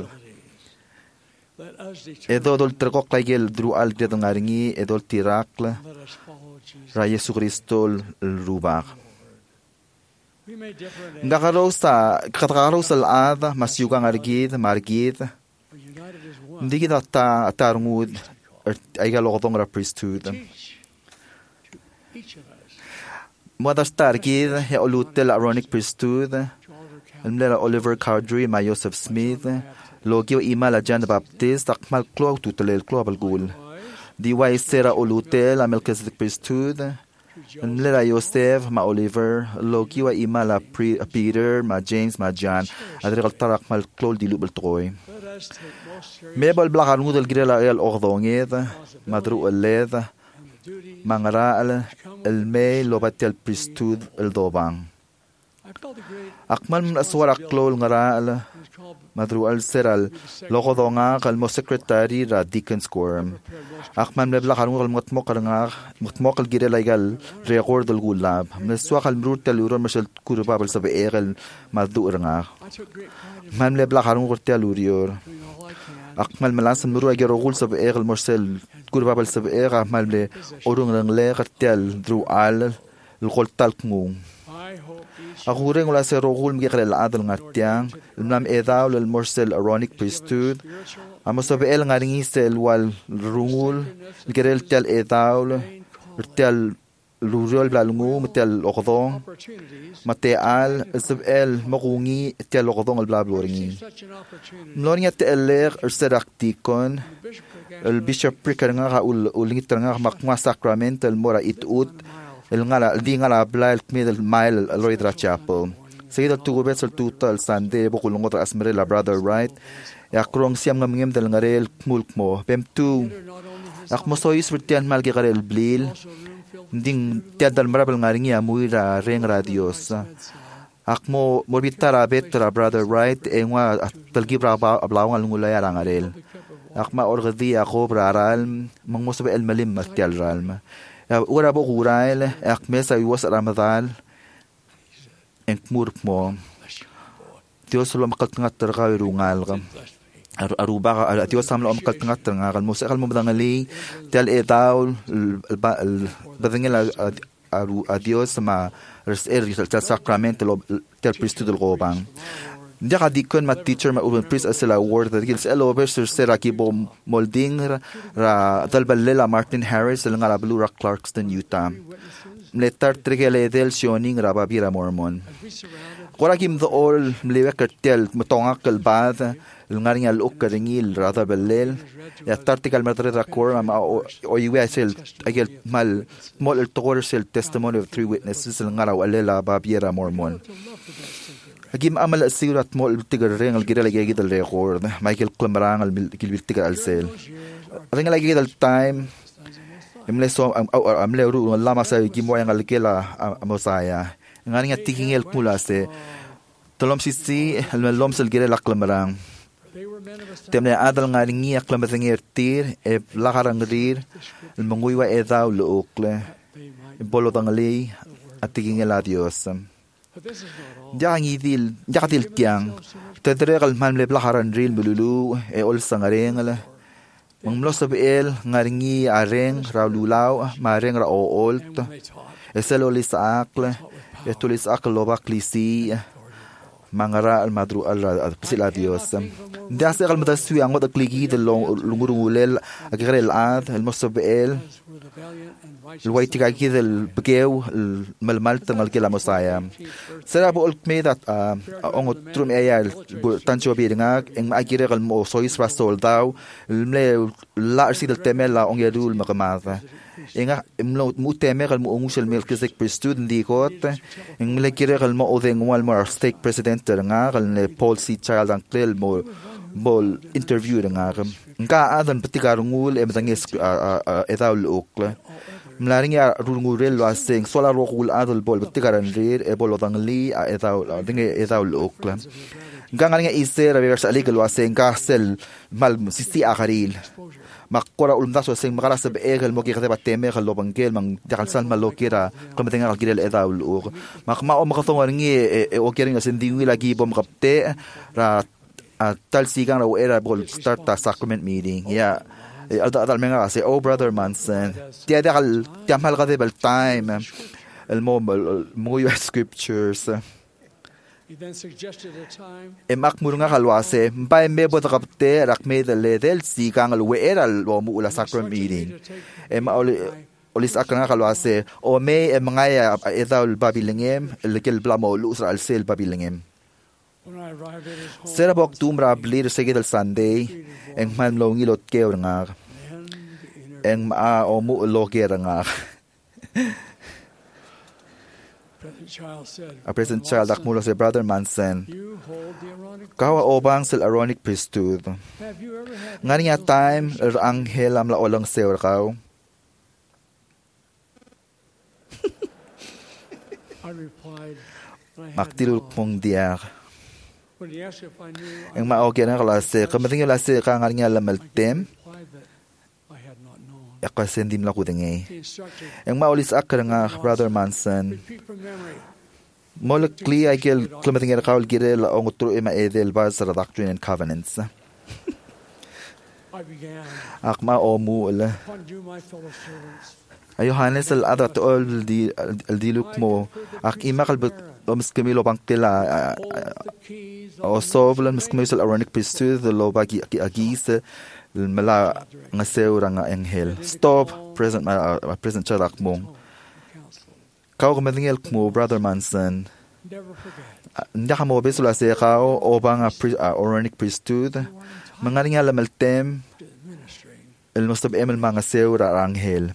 edo dol terkok lagel dru al de ngaringi edol tirak ra Yesu Kristo rubak ngakarosa katarosa alada masyuga ngargid margid hindi kita ta tarngud ay galodong ra priesthood Modas targid ya olutel Aaronic priesthood Mlera Oliver Cowdery ma Joseph Smith logio ima la John the Baptist akmal klo tutelel klo balgul Diway sera olutel a Melchizedek priesthood Mlera Joseph ma Oliver logio ima la Peter ma James ma John adregal tarak mal klo dilu beltroy Mebal blakan ngudel grela el ordonged madru eled Mangaraal el may lobatel priesthood el dobang. Akmal man aswar aklol ngaraal madru al seral lokodonga kalmo secretary ra deacons quorum. Akmal mebla karung kal mutmok karanga mutmok al gire legal record del gulab. Meswa kal mrut tel uron mashal kurba bal sabe egel madu ranga. Man mebla karung kortel urior. Akmal malasan muru agero gul sabe egel morsel kurba bal sabe ega mal le orung rang le kartel dru al القلتال كمو أخورين ولا سيروغول مجيخل العادل ngatiang النام إذا للمرسل Aaronic priesthood أما سبئل ngاريني سيل والرغول الجريل تال إذا تال الرجال بلالمو متال أخذون متال سبئل مغوني تال أخذون البلابلوريني ملونيا تألير أرسداكتيكون البيشوب بريكرنغا والليترنغا مقمع ساكرامنت المورا إتؤد الغلا دي غلا بلا الميد المايل لويدرا chapel سيدا تو بيسل توتا الساندي بقول نغطر اسمري لا brother right يقرون سيام ngam del ngarel mulk mo bem tu ak mo sois vertian mal garel blil ding tiadal marabel ngaringi amuira reng radios ak mo morbitara betra brother right engwa talgibra ablawan lungulaya rangarel ak ma orgdi akobra aral mangmosabe el malim matial ralma ورا بغورايل اقمسا يوس رمضان انك مورك مو تيوس لو مقلت نغتر غايرو نغالغ أروبا تيوس لو مقلت نغتر نغالغ الموسيقى المبدغلي تال إيداول البدنجل أديوس مع رسائل تال ساكرامنت تال بريستود الغوبان Dia kadikon mat teacher ma urban priest asela award that gils elo beser sera kibo molding ra dalbalela Martin Harris el ngala blura Clarkston Utah letar trigele del sioning ra babira Mormon Kora kim the all mlewe kartel matonga kalbad el ngaring al ukkaringil ra dalbalel ya tartikal madre ra kor ma o iwe sel agel mal mol el togor sel testimony of three witnesses el ngara walela babira Mormon Agim amal asirat mo tigar reng al girala gigi del record Michael Clemrang al gilbil tigar al sel reng al gigi del time imle so amle ru lama sa gimo yang al kela amosaya ngani nga tiking el kula se tolom sisi al lom sel girala Clemrang Temne adal nga ringi aklamatangir tir e lakarang rir el manguywa e daw luukle e bolotangali at tiging ela Dios. Diang idil, diakatil tiang, tedrekal manle lakaran rir bululu e olsang arengala. Mangmlos sabel nga ringi areng raululaw mareng ra oolt e selolis akle e tulis akle lobak lisi mangara al madru al sila Dios. Dias al madasui ang wat kligi de lungurulel agrel ad el mosabel el waiti kaki del begeu el malmal tangal kila mosaya. Sera bo ulkmedat ang trum ayal tancho bidingak eng agire al mo sois rasol daw le la arsi del temela ong yadul makamata. Inga imlo muteme kal mo ungusel melkizek per student di kot ing melekire kal mo odeng wal mo stake president nga kal ne policy child ang klel mo bol interview nga nga adan patikarungul e matangis etaw ukle mlaring ya rungurel lo aseng sola rokul adol bol patikaran rir e bol otangli etaw dinge etaw ukle nga nga iser reverse legal aseng kasel mal sisti akaril makora ulmdaso sing makara sa beegel mo kikate bateme kal lobangkel mang dakalsan malokira kamatenga kal girel edaul ug makma o makatongar ngi e o kering asendingi lagi bom kapte ra tal sigang ra era bol start ta sacrament meeting ya alda adal menga say oh brother Manson dia dakal tiamal kate bel time el mo mo scriptures. He then suggested a time. Emak murunga kalwase, mbay mebo ta kapte rakme de ledel si kang alwe eral wo mu ula sacrament meeting. Em oli olis akanga kalwase o me e mangaya edaul babilengem lekel blamo lusra al sel babilengem. Sera bok tumra blir seged al Sunday eng man lo ngilot keo nga. Eng ma o mu lo kera nga. A present child akmulo si Brother Manson. Kawa obang sil ironic priesthood. Nga niya time er anghel am laolang seur kaw. Maktilul pong diyak. Ang maogyan ang kalase. Kamating yung lase ka nga niya lamaltem. Akasendim la kudenge. Ang maulis akar nga Brother Manson. Molekli ay kel klamating nga kaul gire la ong utro ima edel ba sa Doctrine and Covenants. Akma omu la. Ay Johannes al adat ol di al diluk mo ak ima kalbet oms kamilo pangkila o soblan mas kamilo al ironic priesthood lo bagi agisa mala nga seura nga anghel. Stop, present uh, present charak mo. Kau kumatingel mo, Brother Manson. Hindi ka mo besula sa kau o ba nga uh, Aaronic priesthood. Mga nga lamaltem, el mustab emel mga seura anghel.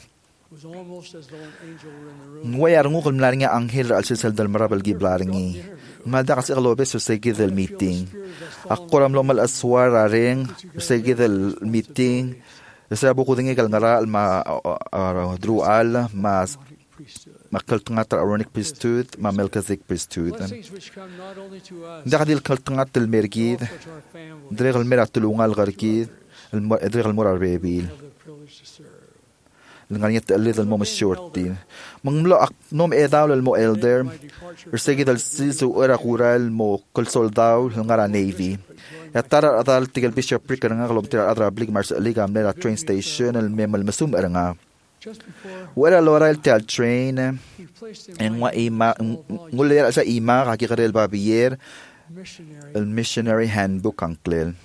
Ngway arungu kung mlaring nga anghel al sisal dal marabal giblaringi. Malda kasi kalobes sa sige del meeting. Ako ram lo mal aswar ring sa sige del meeting. Sa buko dingi kal ngara ma drual mas makaltungat Aaronic priesthood ma Melchizedek priesthood. Dakadil kaltungat del mergid. Dregal merat tulungal gargid. Dregal morar bebil. Nganyat alidal mo masyurtin. Mangmlo ak nom edaw mo elder. Ersegi dal sisu era kural mo kol soldaw ngara navy. Yatara adal tigal bishop prick nga kilometer adra blig mars ligam na train station el memal masum era nga. Wala loral tel train en wa ima nguler sa ima kakikarel babiyer el missionary handbook angklel.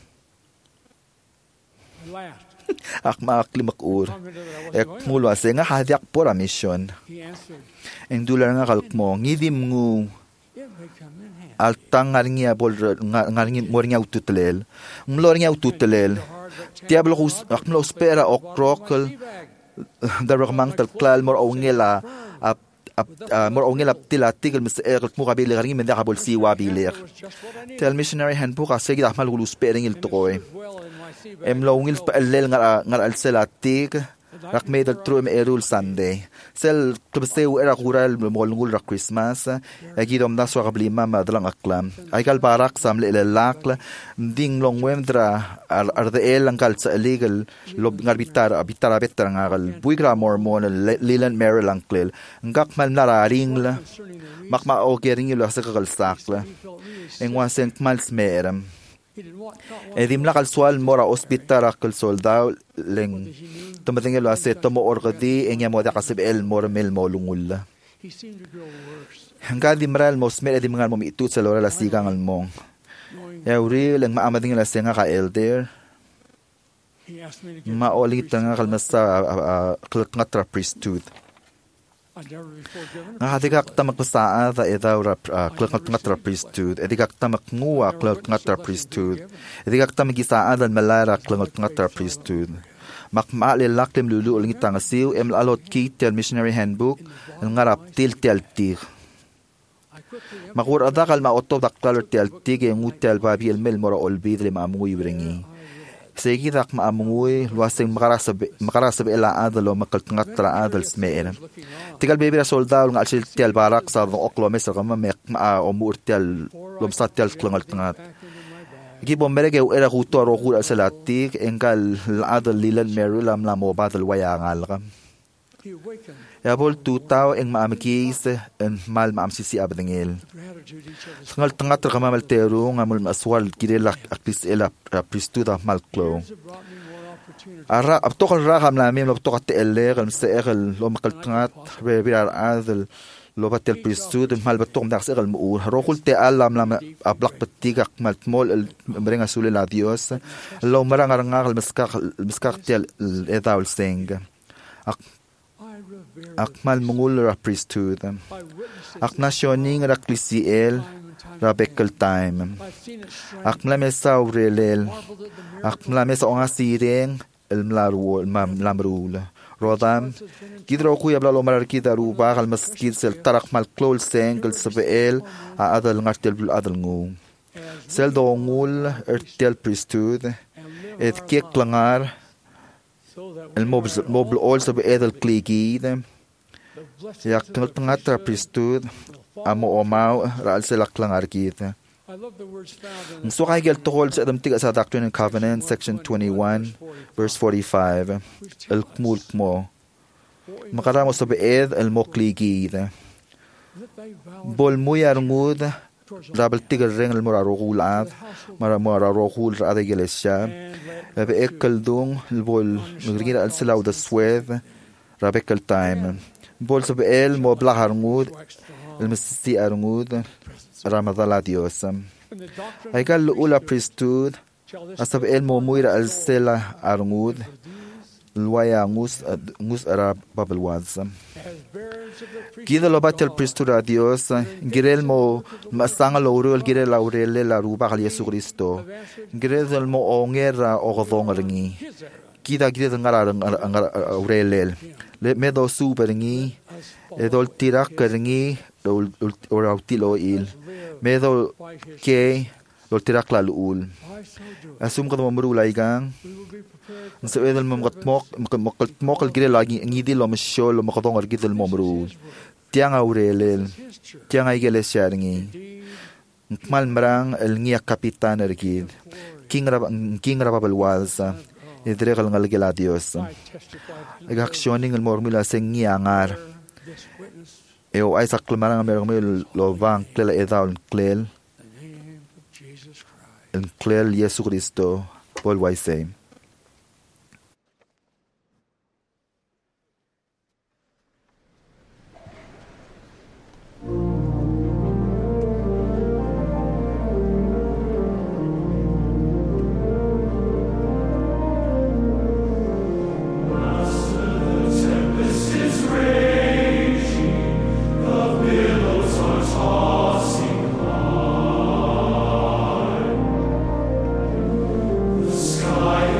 Akma aklimak ur. Ek mulo ase nga hadyak pora mission. Eng dular nga kalkmo ngidim ngu altang ngaringia bol ngaringi moringa ututlel. Mlor nga ututlel. Diablo kus akmlo spera okrokel darok mang talklal mor ongela ap mor ongela tila tigel mis ek mo kabili ngaringi menda kabol siwa bilir. Tel missionary handbook ase gid akmal gulu spering il tokoy. Em lo ngil pa elel nga nga alselatik rak medal tru me erul Sunday. Sel klubseu era kural molungul rak Christmas. Agi dom da so kablima madalang aklam. Ay kal barak sam le lakla ding long wendra ar ar de el angkal sa illegal lob ngarbitar abitar abetar ngal buigra mormon Leland Merrill anklel. Ngak mal nararing la. Makma o gering ilo sa kakalsakla. Engwan sen mal smeram. Edim la kalsual mora hospital akal soldao leng tumating lo ase tomo orgadi enya mo da kasib el mor mel mo lungul. Hangga di maral mo smer edim ngal mo itu sa lora la sigang al mong. Ya uri leng maamading la senga ka elder. Maolit nga kalmasa klakngatra priesthood. Nga hadigak ta magpasaa da edaw klakngatra priesthood. Edigak ta maknguwa klakngatra priesthood. Edigak ta magisaa dan malara klakngatra priesthood. Makmaali laklim lulu uling itangasiw em alot ki tel missionary handbook ang ngarap til tel tig. Makur adakal maotob daklar tel tig ang utel babi el mel mora olbid le maamunguy bringi. Segi dak maamunguy luasing makarasab makarasab ela adalo makaltngatra adal smeer. Tigal bebira soldado ng alsil tel barak sa oklo mesar kama mek ma omur tel lomsat tel klangal tngat. Gibo merege era huto ro hul salatik engkal adal lilan merulam la mo badal wayangal kam. Ya bol tutaw eng maamikis en mal maamsisi abdengel. Ngal tngat ka mamal teru ngamul maswal girelak aklis ela pristuda malklo. Ara abtokal raham namin abtokat teler al seegel lo makal tngat bebirar adal lo batel pristud mal batok dak seegel muur rohul te alam lam ablak betigak maltmol mrenga sule la dios lo marang ngal miskak miskak tel edaul seng. Akmal mungul ra priesthood. Ak nasyoning ra klisiel ra bekel time. Ak mlamesa urelel. Ak mlamesa ongasireng el mlaru mam lamrul. Rodam gidro kuya bla lo marar kita ruba al maskid sel tarak mal klol sengel sabel a adal ngartel bul adal ngu. Sel do ngul ertel priesthood et kek klangar el mobil mobil also be edel kligid ya tngatra priesthood amo omau ral selak klangar kita. So kay gel to hold sa adam tiga sa Doctrine and Covenant section twenty-one verse forty-five el kmul mo makaramo sa beed el mo kligid bol muyar ngud rabal tiga reng el morarohulat mara morarohul ra ada iglesia ebe ekal dung el bol ngrira al selaw da swed rabekal time bol sa el mo blahar ngud el mesti arngud ramadala dios ay kal ula priesthood asab el mo muira al sela arngud luaya ngus ngus ara babelwads Gida lo batel priesthood a Dios, girel mo masanga lo urul girel laurele la ruba kal Yesu Kristo. Girel mo ongera o godong ringi. Gida gida ngara ngara aurelel. Le medo super ringi, edol tirak ringi do orautilo il. Medo ke do tirak la lul. Asum ko mo murula igang. Sa edel mo makatmok makatmok al girel lagi ngidi lo masyo lo makatong gidel mo murul. Tiang aurelel, tiang iglesia ringi. Mal marang el ngia kapitan ergid. King rab king rababelwaza. Idregal ngal gela Dios. Agaksyoning el mormula seng ngiangar. Eo ay saklamarang mermel lo vang klela edaul klel. El klel Yesu Kristo Paul Waisay. Sky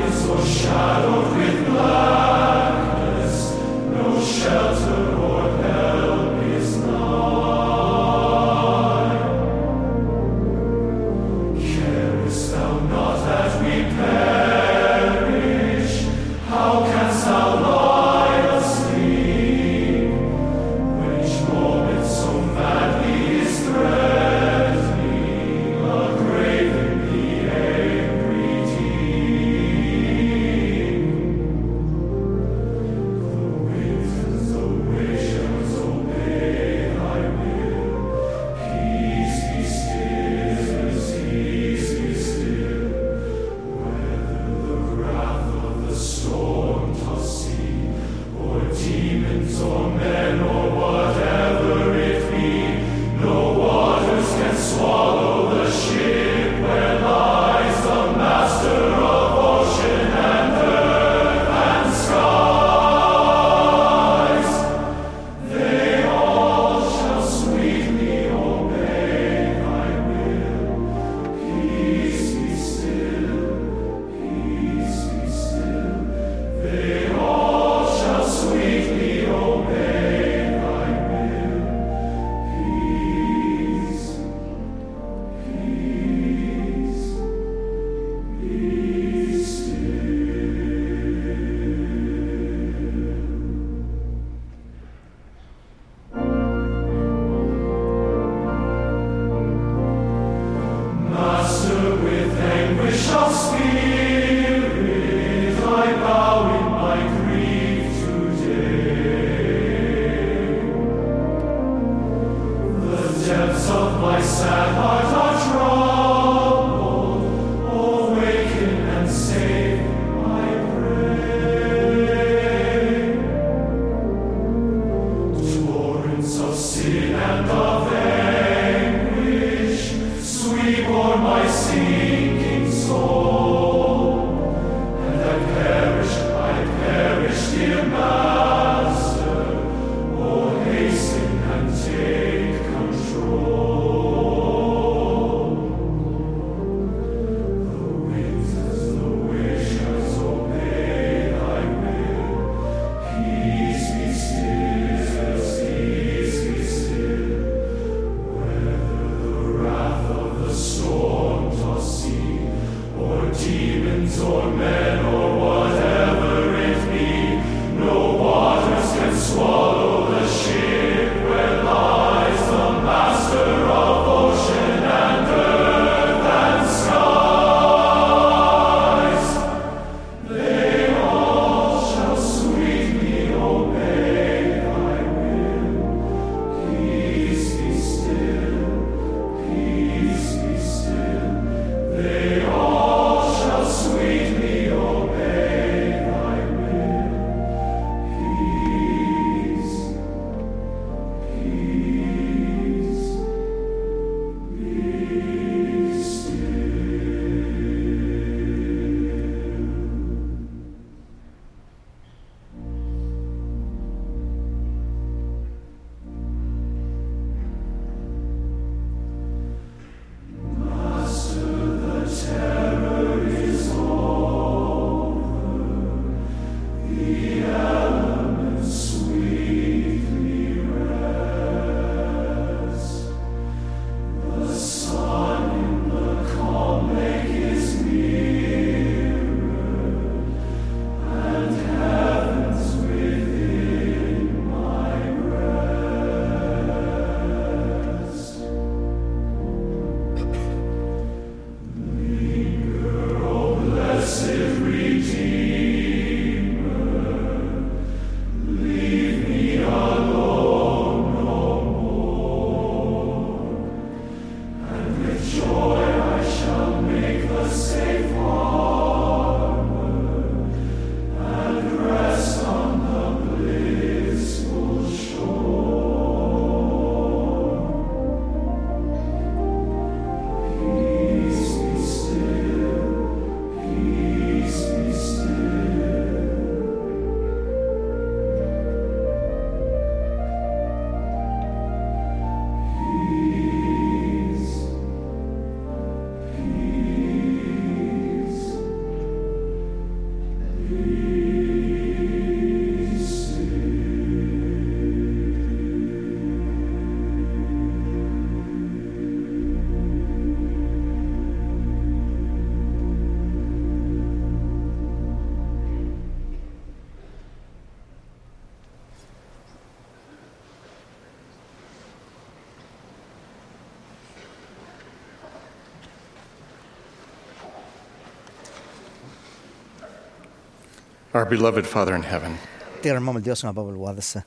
Our beloved Father in heaven, Dear Mama Dios nga babal wadasa.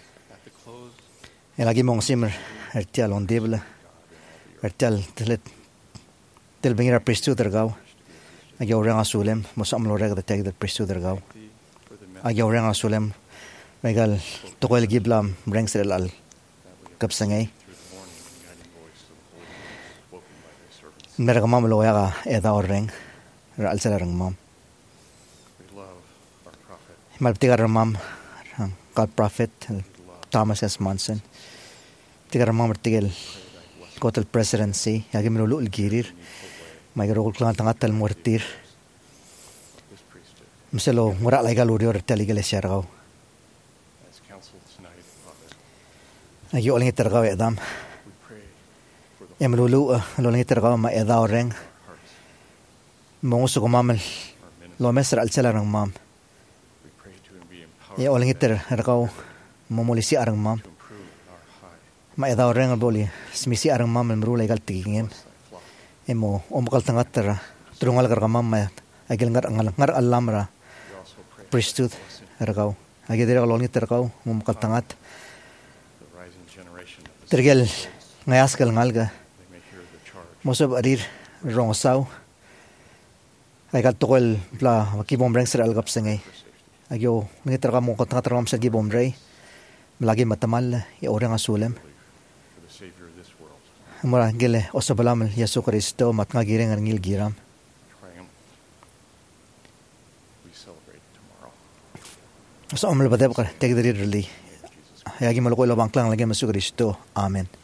Elagi mong simmer ertial on debla. Ertial telet del bengira priesthood ergaw. Agaw ranga sulem mos amlo rega de tag del priesthood ergaw. Agaw ranga sulem megal tokoel giblam rengsel al kapsangay. Merga mam lo yaga eda orreng ral selarang mam. Malptigar mam God prophet Thomas S. Monson. Tigar mam artigel kotel presidency yagim lo lul girir. Maigro klan tangatal muertir. Mselo mura laiga lurio retali iglesia ergaw. Ayo oling tergaw edam. Emlulu loling tergaw ma eda oreng. Monguso ko mamel lo mesra al selarang mam. Ya oling iter ergaw momolisi arang mam. Ma eda oreng boli smisi arang mam mru legal tigingem. Emo ombakal tangatara Trungal karkamam ma agil ngar ngar ngar alam ra priesthood erkau agi dira kaloni terkau mumkal tangat tergel ngayas kal ngalga mosab arir rongsau ay kat tokol bla ki bombreng ser algap sengay agyo ngi terka mo ko tangat ram sa gi bombrey lagi matamal ya orang asulem mura gele osabalam Yesu Kristo mat nga gireng ngil giram so amal badab ka tek diri rli yagi malko lo bangklang lagi Yesu Kristo amen.